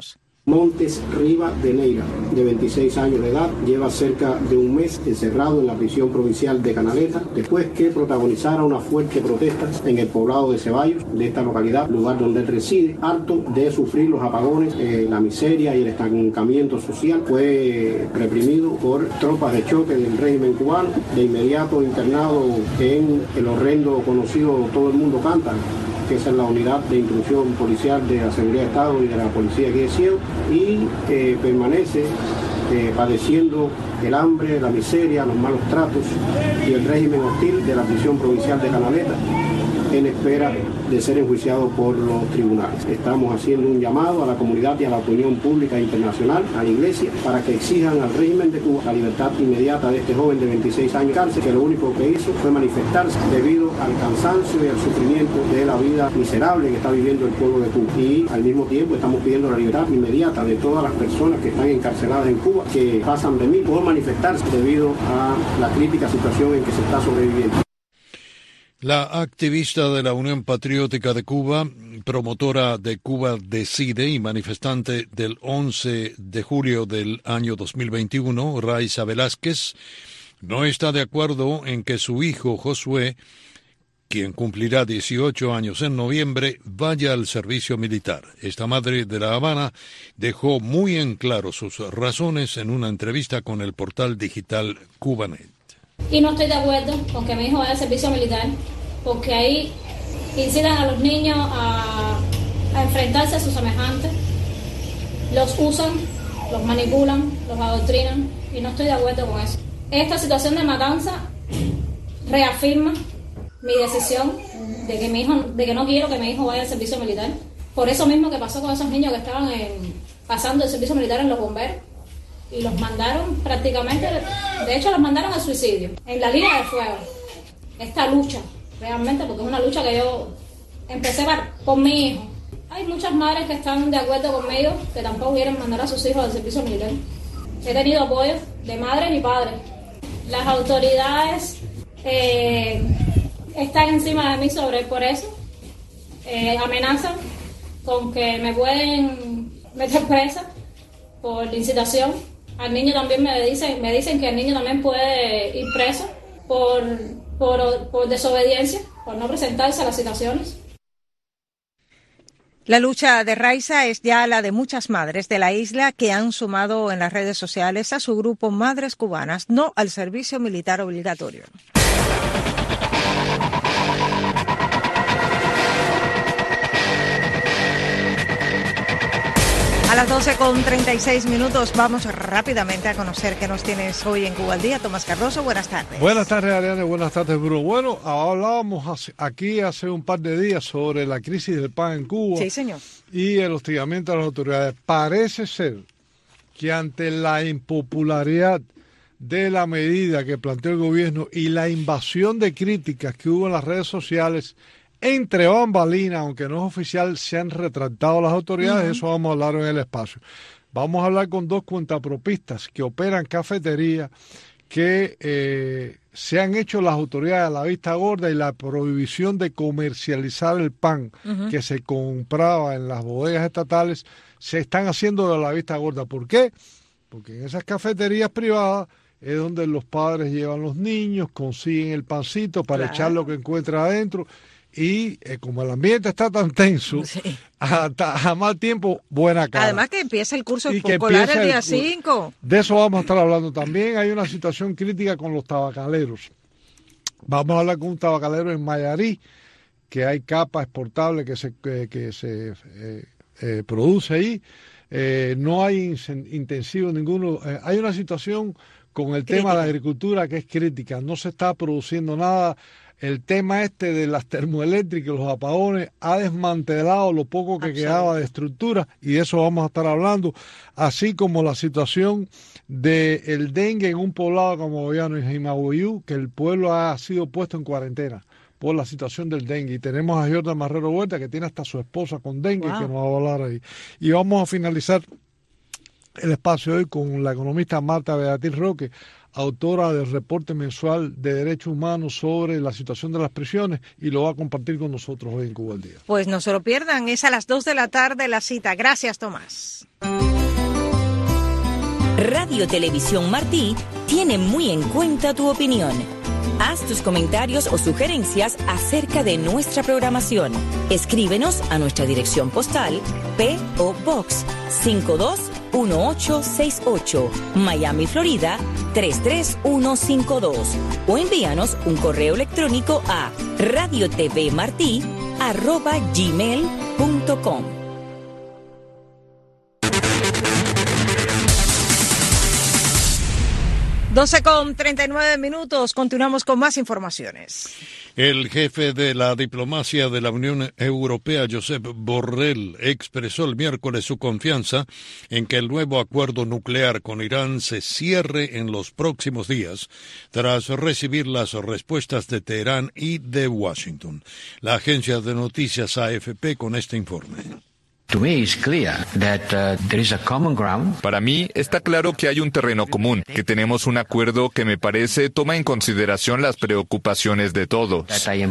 Montes Riva de Neira, de 26 años de edad, lleva cerca de un mes encerrado en la prisión provincial de Canaleta, después que protagonizara una fuerte protesta en el poblado de Ceballos, de esta localidad, lugar donde él reside, harto de sufrir los apagones, la miseria y el estancamiento social. Fue reprimido por tropas de choque del régimen cubano, de inmediato internado en el horrendo conocido Todo el Mundo Canta, que es la unidad de instrucción policial de la Seguridad de Estado y de la Policía aquí de Ciego, y permanece padeciendo el hambre, la miseria, los malos tratos y el régimen hostil de la prisión provincial de Canaleta, en espera de ser enjuiciado por los tribunales. Estamos haciendo un llamado a la comunidad y a la opinión pública internacional, a la Iglesia, para que exijan al régimen de Cuba la libertad inmediata de este joven de 26 años de cárcel, que lo único que hizo fue manifestarse debido al cansancio y al sufrimiento de la vida miserable que está viviendo el pueblo de Cuba. Y al mismo tiempo estamos pidiendo la libertad inmediata de todas las personas que están encarceladas en Cuba, que pasan de mí por manifestarse debido a la crítica situación en que se está sobreviviendo. La activista de la Unión Patriótica de Cuba, promotora de Cuba Decide y manifestante del 11 de julio del año 2021, Raiza Velázquez, no está de acuerdo en que su hijo Josué, quien cumplirá 18 años en noviembre, vaya al servicio militar. Esta madre de La Habana dejó muy en claro sus razones en una entrevista con el portal digital Cubanet. Y no estoy de acuerdo con que mi hijo vaya al servicio militar, porque ahí incitan a los niños a enfrentarse a sus semejantes, los usan, los manipulan, los adoctrinan, y no estoy de acuerdo con eso. Esta situación de matanza reafirma mi decisión de que no quiero que mi hijo vaya al servicio militar. Por eso mismo que pasó con esos niños que estaban pasando el servicio militar en los bomberos. Y los mandaron prácticamente, de hecho los mandaron al suicidio, en la línea de fuego. Esta lucha, realmente, porque es una lucha que yo empecé por mi hijo. Hay muchas madres que están de acuerdo conmigo, que tampoco quieren mandar a sus hijos al servicio militar. He tenido apoyo de madres y padres. Las autoridades están encima de mí por eso. Amenazan con que me pueden meter presa por incitación. Al niño también me dicen que el niño también puede ir preso por desobediencia, por no presentarse a las citaciones. La lucha de Raiza es ya la de muchas madres de la isla que han sumado en las redes sociales a su grupo Madres Cubanas No al Servicio Militar Obligatorio. A las 12:36 vamos rápidamente a conocer qué nos tienes hoy en Cuba al Día. Tomás Cardoso, buenas tardes. Buenas tardes, Ariane, buenas tardes, Bruno. Bueno, hablábamos aquí hace un par de días sobre la crisis del pan en Cuba. Sí, señor. Y el hostigamiento a las autoridades. Parece ser que ante la impopularidad de la medida que planteó el gobierno y la invasión de críticas que hubo en las redes sociales, entre bambalinas, aunque no es oficial, se han retractado las autoridades. Eso vamos a hablar en el espacio. Vamos a hablar con dos cuentapropistas que operan cafeterías que se han hecho las autoridades a la vista gorda, y la prohibición de comercializar el pan que se compraba en las bodegas estatales se están haciendo de la vista gorda. ¿Por qué? Porque en esas cafeterías privadas es donde los padres llevan los niños, consiguen el pancito para echar lo que encuentran adentro. Y como el ambiente está tan tenso, a mal tiempo, buena cara. Además que empieza el curso escolar el día 5. De eso vamos a estar hablando también. Hay una situación crítica con los tabacaleros. Vamos a hablar con un tabacalero en Mayarí, que hay capa exportable que se produce ahí. No hay intensivo ninguno. Hay una situación con el tema de la agricultura que es crítica. No se está produciendo nada. El tema de las termoeléctricas y los apagones ha desmantelado lo poco que quedaba de estructura, y de eso vamos a estar hablando, así como la situación del dengue en un poblado como Goyano y Jimaguayú, que el pueblo ha sido puesto en cuarentena por la situación del dengue. Y tenemos a Jordan Marrero Huerta, que tiene hasta su esposa con dengue, que nos va a hablar ahí. Y vamos a finalizar el espacio hoy con la economista Marta Beatriz Roque, autora del reporte mensual de derechos humanos sobre la situación de las prisiones, y lo va a compartir con nosotros hoy en Cuba al Día. Pues no se lo pierdan, es a las 2 de la tarde la cita. Gracias, Tomás. Radio Televisión Martí tiene muy en cuenta tu opinión. Haz tus comentarios o sugerencias acerca de nuestra programación. Escríbenos a nuestra dirección postal P.O. Box 521868, Miami, Florida 33152, o envíanos un correo electrónico a radiotvmarti@gmail.com. Doce con 39 minutos. Continuamos con más informaciones. El jefe de la diplomacia de la Unión Europea, Josep Borrell, expresó el miércoles su confianza en que el nuevo acuerdo nuclear con Irán se cierre en los próximos días, tras recibir las respuestas de Teherán y de Washington. La agencia de noticias AFP con este informe. Para mí está claro que hay un terreno común, que tenemos un acuerdo que me parece toma en consideración las preocupaciones de todos.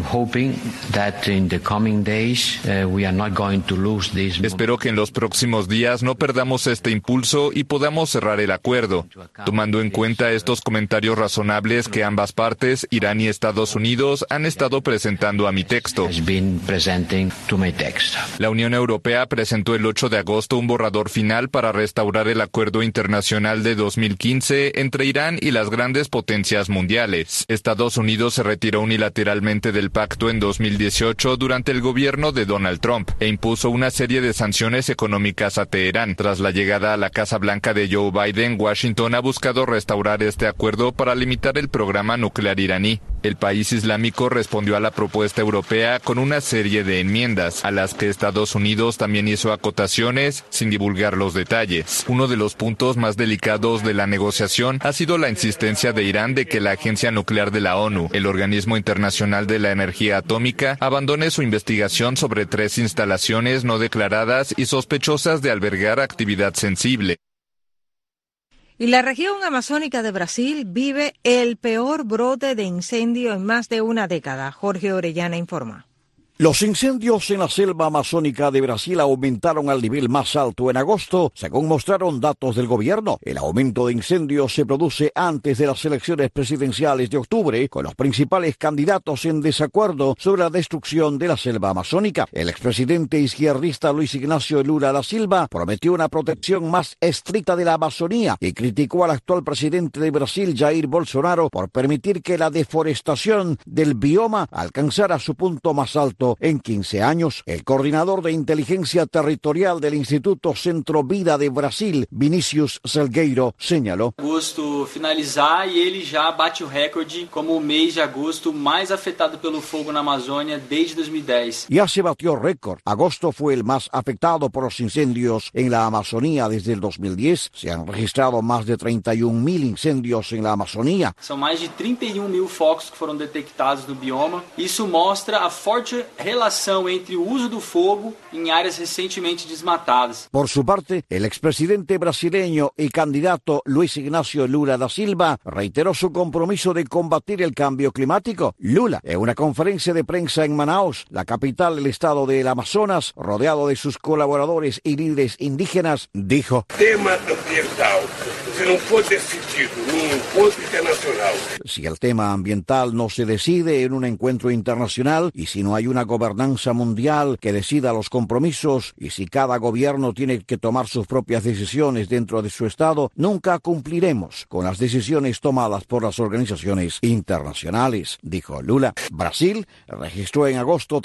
Espero que en los próximos días no perdamos este impulso y podamos cerrar el acuerdo, tomando en cuenta estos comentarios razonables que ambas partes, Irán y Estados Unidos, han estado presentando a mi texto. La Unión Europea presentó el 8 de agosto un borrador final para restaurar el acuerdo internacional de 2015 entre Irán y las grandes potencias mundiales. Estados Unidos se retiró unilateralmente del pacto en 2018 durante el gobierno de Donald Trump e impuso una serie de sanciones económicas a Teherán. Tras la llegada a la Casa Blanca de Joe Biden, Washington ha buscado restaurar este acuerdo para limitar el programa nuclear iraní. El país islámico respondió a la propuesta europea con una serie de enmiendas, a las que Estados Unidos también hizo acotaciones sin divulgar los detalles. Uno de los puntos más delicados de la negociación ha sido la insistencia de Irán de que la Agencia Nuclear de la ONU, el Organismo Internacional de la Energía Atómica, abandone su investigación sobre 3 instalaciones no declaradas y sospechosas de albergar actividad sensible. Y la región amazónica de Brasil vive el peor brote de incendio en más de una década. Jorge Orellana informa. Los incendios en la selva amazónica de Brasil aumentaron al nivel más alto en agosto, según mostraron datos del gobierno. El aumento de incendios se produce antes de las elecciones presidenciales de octubre, con los principales candidatos en desacuerdo sobre la destrucción de la selva amazónica. El expresidente izquierdista Luis Ignacio Lula da Silva prometió una protección más estricta de la Amazonía y criticó al actual presidente de Brasil, Jair Bolsonaro, por permitir que la deforestación del bioma alcanzara su punto más alto en 15 años. El coordinador de inteligencia territorial del Instituto Centro Vida de Brasil, Vinícius Salgueiro, señaló: agosto finalizar e ele já bate o recorde como o mês de agosto mais afetado pelo fogo na Amazônia desde 2010. Ya se batió récord. Agosto fue el más afectado por los incendios en la Amazonía desde el 2010. Se han registrado más de 31.000 incendios en la Amazonía. São mais de 31.000 focos que foram detectados no bioma. Isso mostra a forte relação entre o uso do fogo em áreas recentemente desmatadas. Por su parte, el expresidente brasileño y candidato Luis Ignacio Lula da Silva reiteró su compromiso de combatir el cambio climático. Lula, en una conferencia de prensa en Manaus, la capital del estado del Amazonas, rodeado de sus colaboradores y líderes indígenas, dijo: tema ambiental, se no for decidido en un encuentro internacional. Si el tema ambiental no se decide en un encuentro internacional y si no hay una gobernanza mundial que decida los compromisos y si cada gobierno tiene que tomar sus propias decisiones dentro de su estado, nunca cumpliremos con las decisiones tomadas por las organizaciones internacionales, dijo Lula. Brasil registró en agosto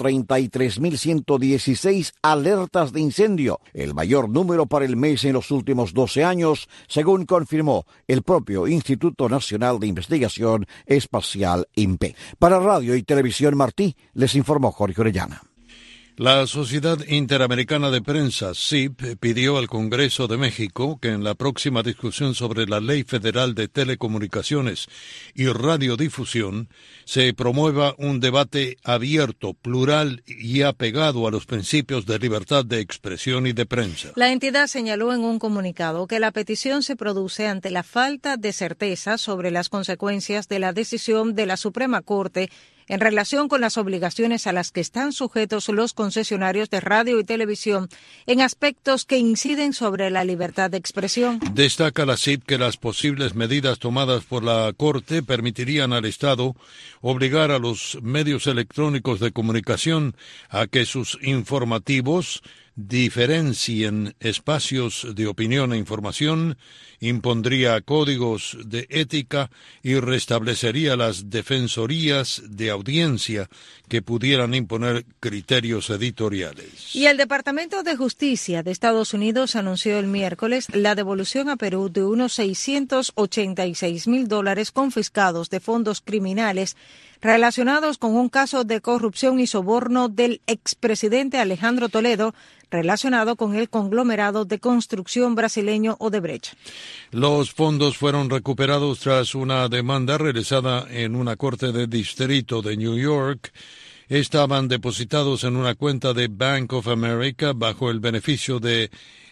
33.116 alertas de incendio, el mayor número para el mes en los últimos 12 años, según confirmó el propio Instituto Nacional de Investigación Espacial, INPE. Para Radio y Televisión Martí, les informó Jorge Orellana. La Sociedad Interamericana de Prensa, SIP, pidió al Congreso de México que en la próxima discusión sobre la Ley Federal de Telecomunicaciones y Radiodifusión se promueva un debate abierto, plural y apegado a los principios de libertad de expresión y de prensa. La entidad señaló en un comunicado que la petición se produce ante la falta de certeza sobre las consecuencias de la decisión de la Suprema Corte en relación con las obligaciones a las que están sujetos los concesionarios de radio y televisión en aspectos que inciden sobre la libertad de expresión. Destaca la CIP que las posibles medidas tomadas por la Corte permitirían al Estado obligar a los medios electrónicos de comunicación a que sus informativos diferencien espacios de opinión e información, impondría códigos de ética y restablecería las defensorías de audiencia que pudieran imponer criterios editoriales. Y el Departamento de Justicia de Estados Unidos anunció el miércoles la devolución a Perú de unos $686,000 confiscados de fondos criminales relacionados con un caso de corrupción y soborno del expresidente Alejandro Toledo, relacionado con el conglomerado de construcción brasileño Odebrecht. Los fondos fueron recuperados tras una demanda realizada en una corte de distrito de New York. Estaban depositados en una cuenta de Bank of America bajo el beneficio de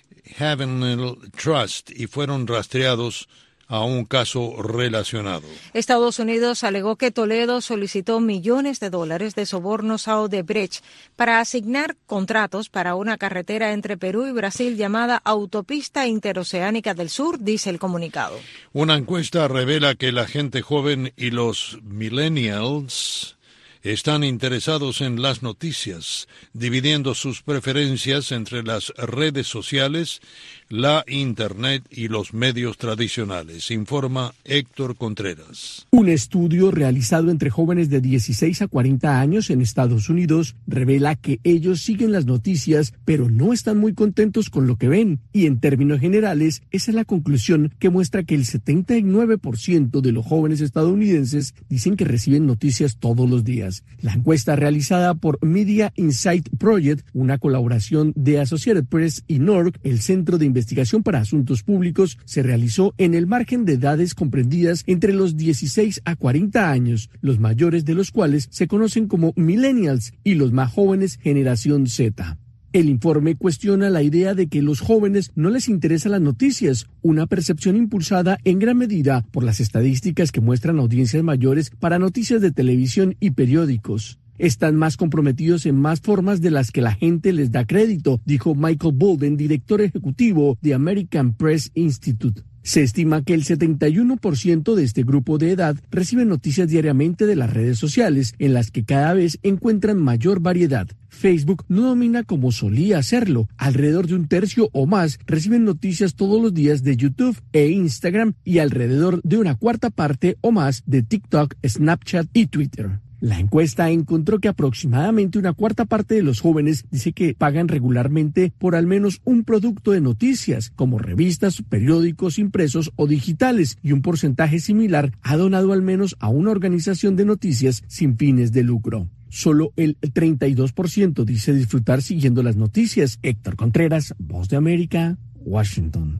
Havenel Trust y fueron rastreados a un caso relacionado. Estados Unidos alegó que Toledo solicitó millones de dólares de sobornos a Odebrecht para asignar contratos para una carretera entre Perú y Brasil llamada Autopista Interoceánica del Sur, dice el comunicado. Una encuesta revela que la gente joven y los millennials están interesados en las noticias, dividiendo sus preferencias entre las redes sociales, la Internet y los medios tradicionales, informa Héctor Contreras. Un estudio realizado entre jóvenes de 16 a 40 años en Estados Unidos revela que ellos siguen las noticias, pero no están muy contentos con lo que ven. Y en términos generales, esa es la conclusión que muestra que el 79% de los jóvenes estadounidenses dicen que reciben noticias todos los días. La encuesta realizada por Media Insight Project, una colaboración de Associated Press y NORC, el Centro de Investigación para Asuntos Públicos, se realizó en el margen de edades comprendidas entre los 16 a 40 años, los mayores de los cuales se conocen como millennials y los más jóvenes generación Z. El informe cuestiona la idea de que los jóvenes no les interesan las noticias, una percepción impulsada en gran medida por las estadísticas que muestran audiencias mayores para noticias de televisión y periódicos. Están más comprometidos en más formas de las que la gente les da crédito, dijo Michael Bolden, director ejecutivo de American Press Institute. Se estima que el 71% de este grupo de edad recibe noticias diariamente de las redes sociales, en las que cada vez encuentran mayor variedad. Facebook no domina como solía hacerlo. Alrededor de un tercio o más reciben noticias todos los días de YouTube e Instagram y alrededor de una cuarta parte o más de TikTok, Snapchat y Twitter. La encuesta encontró que aproximadamente una cuarta parte de los jóvenes dice que pagan regularmente por al menos un producto de noticias, como revistas, periódicos impresos o digitales, y un porcentaje similar ha donado al menos a una organización de noticias sin fines de lucro. Solo el 32% dice disfrutar siguiendo las noticias. Héctor Contreras, Voz de América, Washington.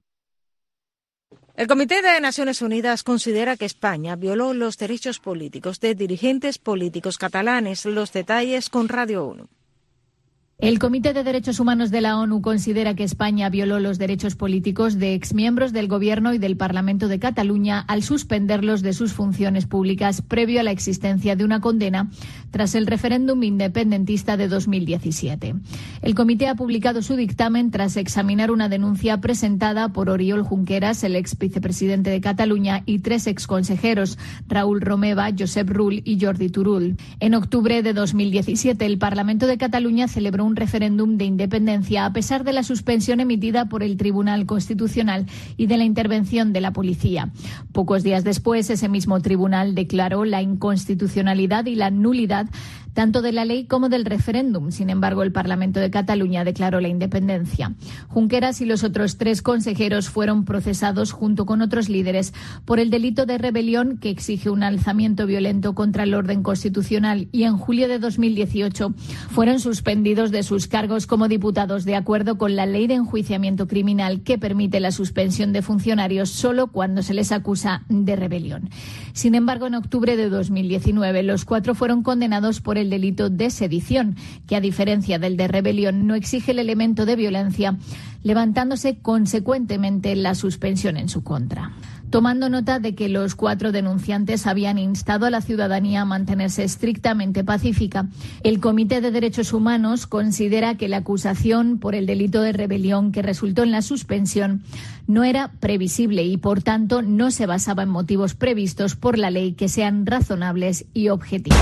El Comité de Naciones Unidas considera que España violó los derechos políticos de dirigentes políticos catalanes. Los detalles con Radio 1. El Comité de Derechos Humanos de la ONU considera que España violó los derechos políticos de exmiembros del Gobierno y del Parlamento de Cataluña al suspenderlos de sus funciones públicas previo a la existencia de una condena tras el referéndum independentista de 2017. El comité ha publicado su dictamen tras examinar una denuncia presentada por Oriol Junqueras, el ex vicepresidente de Cataluña, y 3 exconsejeros, Raúl Romeva, Josep Rull y Jordi Turull. En octubre de 2017, el Parlamento de Cataluña celebró un referéndum de independencia a pesar de la suspensión emitida por el Tribunal Constitucional y de la intervención de la policía. Pocos días después, ese mismo tribunal declaró la inconstitucionalidad y la nulidad tanto de la ley como del referéndum. Sin embargo, el Parlamento de Cataluña declaró la independencia. Junqueras y los otros 3 consejeros fueron procesados junto con otros líderes por el delito de rebelión, que exige un alzamiento violento contra el orden constitucional, y en julio de 2018 fueron suspendidos de sus cargos como diputados de acuerdo con la ley de enjuiciamiento criminal, que permite la suspensión de funcionarios solo cuando se les acusa de rebelión. Sin embargo, en octubre de 2019 los 4 fueron condenados por el delito de sedición, que a diferencia del de rebelión no exige el elemento de violencia, levantándose consecuentemente la suspensión en su contra. Tomando nota de que los 4 denunciantes habían instado a la ciudadanía a mantenerse estrictamente pacífica, el Comité de Derechos Humanos considera que la acusación por el delito de rebelión que resultó en la suspensión no era previsible y, por tanto, no se basaba en motivos previstos por la ley que sean razonables y objetivos.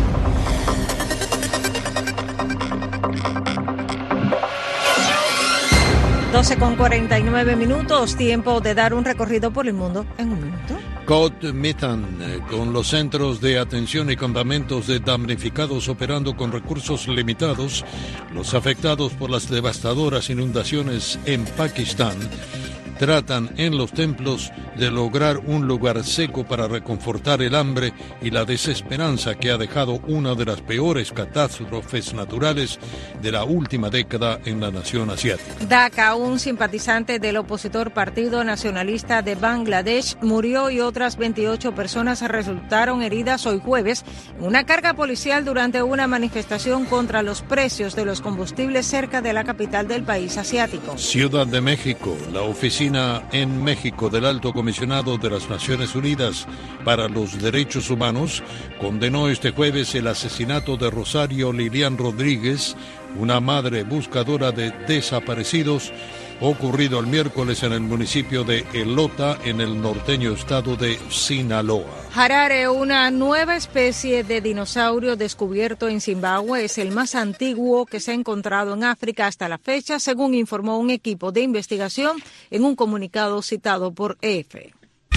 Con 49 minutos, tiempo de dar un recorrido por el mundo en un minuto. Metan, con los centros de atención y campamentos de damnificados operando con recursos limitados, los afectados por las devastadoras inundaciones en Pakistán tratan en los templos de lograr un lugar seco para reconfortar el hambre y la desesperanza que ha dejado una de las peores catástrofes naturales de la última década en la nación asiática. Dhaka, un simpatizante del opositor Partido Nacionalista de Bangladesh, murió y otras 28 personas resultaron heridas hoy jueves en una carga policial durante una manifestación contra los precios de los combustibles cerca de la capital del país asiático. Ciudad de México, la oficina en México del Alto Comisionado de las Naciones Unidas para los Derechos Humanos condenó este jueves el asesinato de Rosario Lilian Rodríguez, una madre buscadora de desaparecidos, ocurrido el miércoles en el municipio de Elota, en el norteño estado de Sinaloa. Harare, una nueva especie de dinosaurio descubierto en Zimbabue, es el más antiguo que se ha encontrado en África hasta la fecha, según informó un equipo de investigación en un comunicado citado por EFE.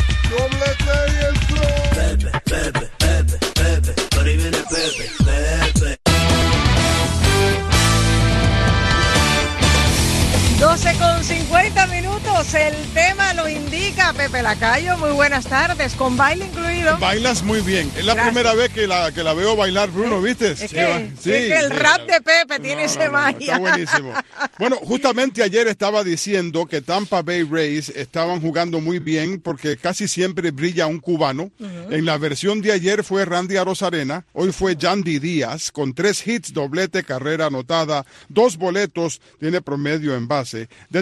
Con 50 minutos, el tema lo indica Pepe Lacayo. Muy buenas tardes, con baile incluido. Bailas muy bien. Es la primera vez que la veo bailar, Bruno, ¿viste? Es que el rap de Pepe tiene ese magia. Está buenísimo. Bueno, justamente ayer estaba diciendo que Tampa Bay Rays estaban jugando muy bien porque casi siempre brilla un cubano. En la versión de ayer fue Randy Arozarena, hoy fue Yandy Díaz con 3 hits, doblete, carrera anotada, 2 boletos, tiene promedio en base de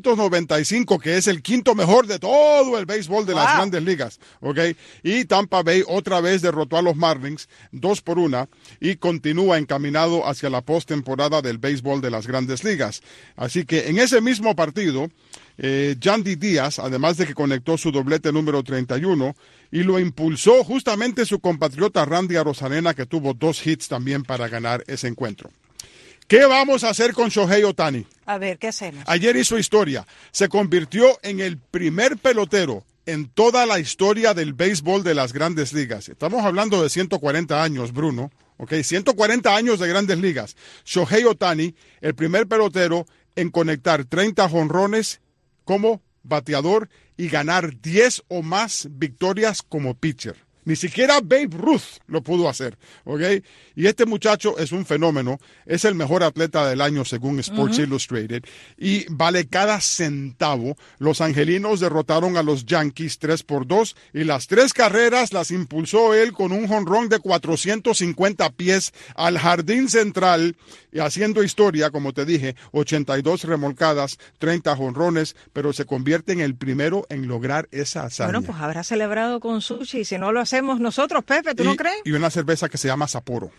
395, que es el quinto mejor de todo el béisbol de las grandes ligas, ¿ok? Y Tampa Bay otra vez derrotó a los Marlins 2-1 y continúa encaminado hacia la postemporada del béisbol de las grandes ligas. Así que en ese mismo partido, Yandy Díaz, además de que conectó su doblete número 31, y lo impulsó justamente su compatriota Randy Arozarena, que tuvo 2 hits también para ganar ese encuentro. ¿Qué vamos a hacer con Shohei Ohtani? A ver, ¿qué hacemos? Ayer hizo historia. Se convirtió en el primer pelotero en toda la historia del béisbol de las grandes ligas. Estamos hablando de 140 años, Bruno. ¿Ok? 140 años de grandes ligas. Shohei Ohtani, el primer pelotero en conectar 30 jonrones como bateador y ganar 10 o más victorias como pitcher. Ni siquiera Babe Ruth lo pudo hacer, ¿ok? Y este muchacho es un fenómeno, es el mejor atleta del año según Sports Illustrated y vale cada centavo. Los angelinos derrotaron a los Yankees 3-2 y las 3 carreras las impulsó él con un jonrón de 450 pies al jardín central y haciendo historia, como te dije, 82 remolcadas, 30 jonrones, pero se convierte en el primero en lograr esa hazaña. Bueno, pues habrá celebrado con sushi, si no lo hacemos nosotros, Pepe, ¿tú no crees? Y una cerveza que se llama Sapporo.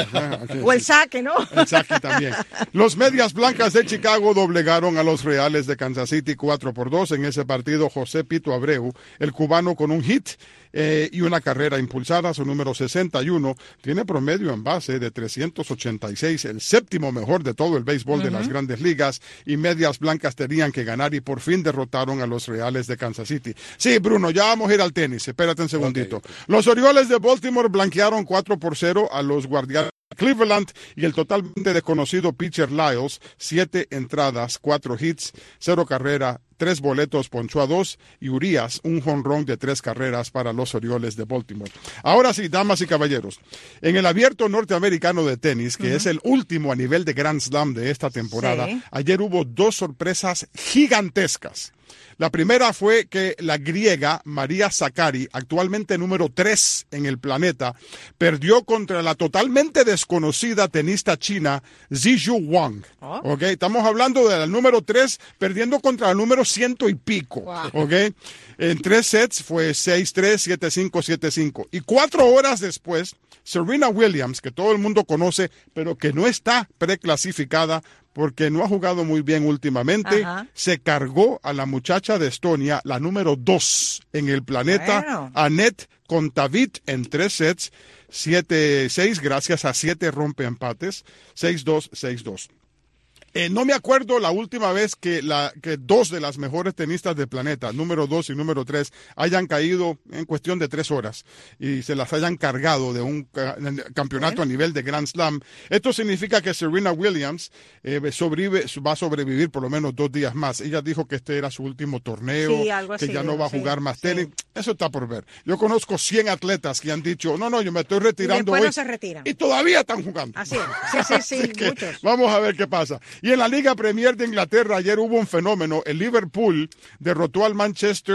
O el saque, ¿no? El saque también. Los Medias Blancas de Chicago doblegaron a los Reales de Kansas City 4-2 en ese partido. José Pito Abreu, el cubano con un hit y una carrera impulsada, su número 61, tiene promedio en base de 386, el séptimo mejor de todo el béisbol de las grandes ligas, y Medias Blancas tenían que ganar y por fin derrotaron a los Reales de Kansas City. Sí, Bruno, ya vamos a ir al tenis, espérate un segundito. Okay. Los Orioles de Baltimore blanquearon 4-0 a los Guardianes Cleveland y el totalmente desconocido pitcher Lyles, 7 entradas, 4 hits, 0 carrera, 3 boletos, ponchó a 2, y Urias, un jonrón de 3 carreras para los Orioles de Baltimore. Ahora sí, damas y caballeros, en el abierto norteamericano de tenis, que es el último a nivel de Grand Slam de esta temporada, ayer hubo 2 sorpresas gigantescas. La primera fue que la griega María Sakkari, actualmente número 3 en el planeta, perdió contra la totalmente desconocida tenista china Zizhu Wang. ¿Okay? Estamos hablando de la número 3 perdiendo contra el número 100 y pico. Wow. ¿Okay? En 3 sets fue 6-3, 7-5, 7-5. Y 4 horas después, Serena Williams, que todo el mundo conoce, pero que no está preclasificada, porque no ha jugado muy bien últimamente, se cargó a la muchacha de Estonia, la número 2 en el planeta, Anett Kontaveit, en 3 sets, 7-6, gracias a 7 rompeempates, 6-2, 6-2. No me acuerdo la última vez que 2 de las mejores tenistas del planeta, número 2 y número 3, hayan caído en cuestión de 3 horas y se las hayan cargado de un campeonato a nivel de Grand Slam. Esto significa que Serena Williams va a sobrevivir por lo menos 2 días más. Ella dijo que este era su último torneo, que ya no va a jugar más tenis. Eso está por ver. Yo conozco 100 atletas que han dicho, no, yo me estoy retirando hoy. No se retiran. Y todavía están jugando. Así es. Sí, muchos. Vamos a ver qué pasa. Y en la Liga Premier de Inglaterra ayer hubo un fenómeno. El Liverpool derrotó al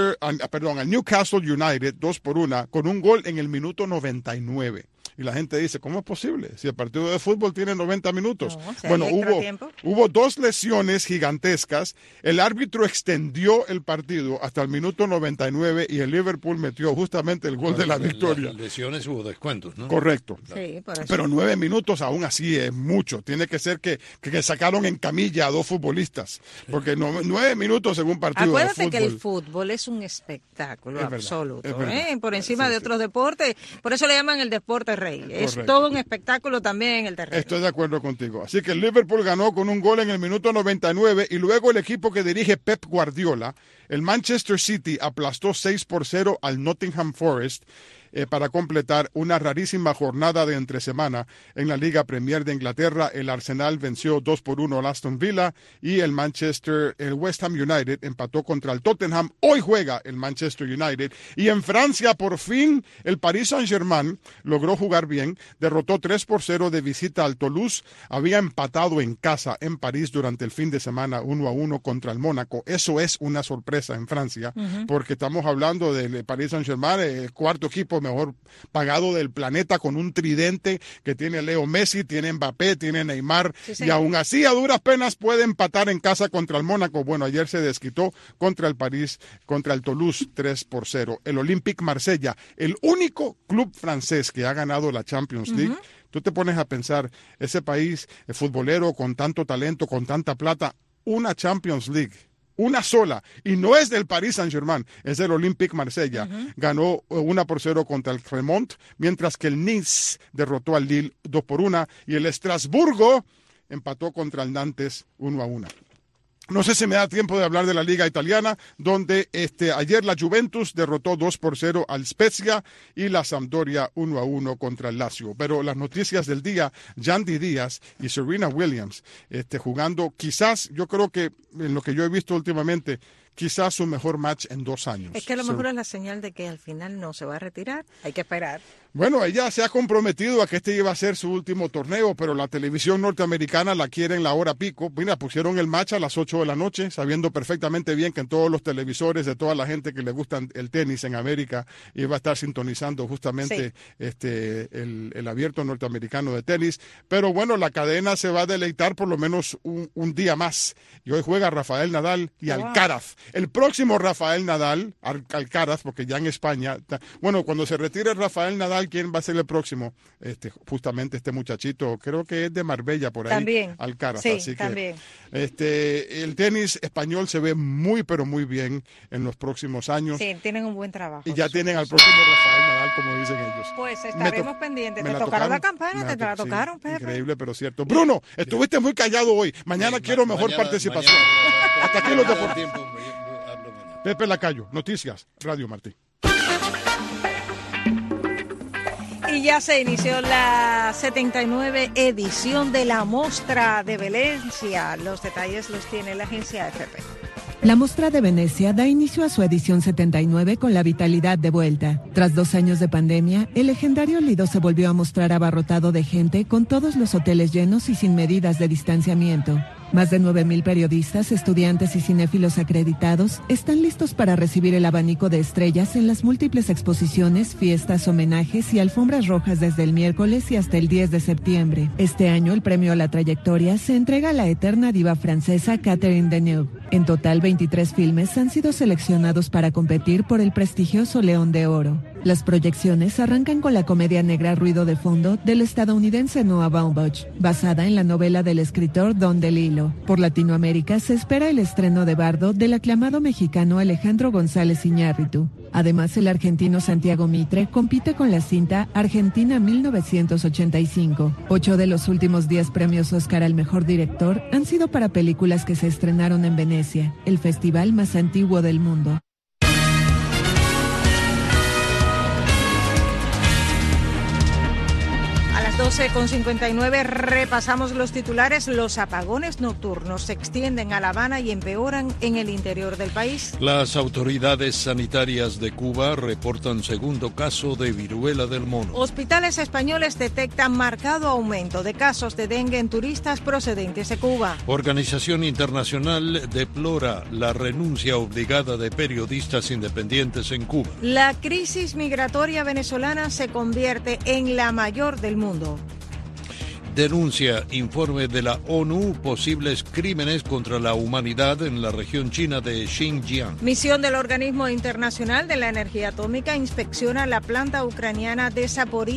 Newcastle United 2-1 con un gol en el minuto 99. Y la gente dice, ¿cómo es posible? Si el partido de fútbol tiene 90 minutos. Bueno, hubo 2 lesiones gigantescas. El árbitro extendió el partido hasta el minuto 99 y el Liverpool metió justamente el gol de la victoria. Lesiones hubo descuentos, ¿no? Correcto. Sí, por eso. Pero 9 minutos aún así es mucho. Tiene que ser que sacaron en camilla a 2 futbolistas. Porque 9 minutos en un partido de fútbol. Acuérdate que el fútbol es un espectáculo absoluto. Por encima de otros deportes. Por eso le llaman el deporte rey. Es todo un espectáculo también en el terreno. Estoy de acuerdo contigo. Así que el Liverpool ganó con un gol en el minuto 99 y luego el equipo que dirige Pep Guardiola, el Manchester City, aplastó 6-0 al Nottingham Forest para completar una rarísima jornada de entresemana en la Liga Premier de Inglaterra. El Arsenal venció 2-1 al Aston Villa y el West Ham United empató contra el Tottenham. Hoy juega el Manchester United. Y en Francia, por fin, el Paris Saint-Germain logró jugar bien. Derrotó 3-0 de visita al Toulouse. Había empatado en casa en París durante el fin de semana 1-1 contra el Mónaco. Eso es una sorpresa en Francia, porque estamos hablando del Paris Saint-Germain, el cuarto equipo mejor pagado del planeta, con un tridente que tiene Leo Messi, tiene Mbappé, tiene Neymar, y aún así a duras penas puede empatar en casa contra el Mónaco. Bueno, ayer se desquitó contra el París, contra el Toulouse 3-0. El Olympique Marsella, el único club francés que ha ganado la Champions League. Tú te pones a pensar, ese país futbolero con tanto talento, con tanta plata, una Champions League. Una sola, y no es del Paris Saint-Germain, es del Olympique Marsella. Ganó 1-0 contra el Clermont, mientras que el Nice derrotó al Lille 2-1 y el Estrasburgo empató contra el Nantes 1-1. No sé si me da tiempo de hablar de la Liga Italiana, donde ayer la Juventus derrotó 2-0 al Spezia y la Sampdoria 1-1 contra el Lazio. Pero las noticias del día, Yandy Díaz y Serena Williams jugando, quizás, yo creo que en lo que yo he visto últimamente, quizás su mejor match en 2 años. Es que a lo mejor es la señal de que al final no se va a retirar. Hay que esperar. Bueno, ella se ha comprometido a que este iba a ser su último torneo, pero la televisión norteamericana la quiere en la hora pico. Mira, pusieron el match a las 8 de la noche, sabiendo perfectamente bien que en todos los televisores de toda la gente que le gusta el tenis en América iba a estar sintonizando justamente el abierto norteamericano de tenis. Pero bueno, la cadena se va a deleitar por lo menos un día más. Y hoy juega Rafael Nadal y Alcaraz. El próximo Rafael Nadal, Alcaraz, porque ya en España, bueno, cuando se retire Rafael Nadal, ¿quién va a ser el próximo? Justamente este muchachito, creo que es de Marbella por ahí. También. Alcaraz. Sí, así también. Que el tenis español se ve muy, pero muy bien en los próximos años. Sí, tienen un buen trabajo. Y ya tienen al próximo Rafael Nadal, como dicen ellos. Pues estaremos pendientes. ¿Te tocaron la campana? ¿Te la tocaron, Pepe? Increíble, pero cierto. Bruno, estuviste muy callado hoy. Mañana quiero mejor participación. Hasta aquí los deportes. Pepe Lacayo, Noticias, Radio Martí. Y Ya se inició la 79 edición de la Mostra de Venecia. Los detalles los tiene la agencia AFP. La Mostra de Venecia da inicio a su edición 79 con la vitalidad de vuelta. Tras 2 años de pandemia, el legendario Lido se volvió a mostrar abarrotado de gente, con todos los hoteles llenos y sin medidas de distanciamiento. Más de 9,000 periodistas, estudiantes y cinéfilos acreditados están listos para recibir el abanico de estrellas en las múltiples exposiciones, fiestas, homenajes y alfombras rojas desde el miércoles y hasta el 10 de septiembre. Este año el premio a la trayectoria se entrega a la eterna diva francesa Catherine Deneuve. En total, 23 filmes han sido seleccionados para competir por el prestigioso León de Oro. Las proyecciones arrancan con la comedia negra Ruido de Fondo del estadounidense Noah Baumbach, basada en la novela del escritor Don DeLillo. Por Latinoamérica se espera el estreno de Bardo del aclamado mexicano Alejandro González Iñárritu. Además, el argentino Santiago Mitre compite con la cinta Argentina 1985. 8 de los últimos 10 premios Oscar al mejor director han sido para películas que se estrenaron en Venecia, el festival más antiguo del mundo. A las 12:59 repasamos los titulares. Los apagones nocturnos se extienden a La Habana y empeoran en el interior del país. Las autoridades sanitarias de Cuba reportan segundo caso de viruela del mono. Hospitales españoles detectan marcado aumento de casos de dengue en turistas procedentes de Cuba. Organización Internacional deplora la renuncia obligada de periodistas independientes en Cuba. La crisis migratoria venezolana se convierte en la mayor del mundo. Denuncia informe de la ONU posibles crímenes contra la humanidad en la región china de Xinjiang. Misión del Organismo Internacional de la Energía Atómica inspecciona la planta ucraniana de Zaporizhzhia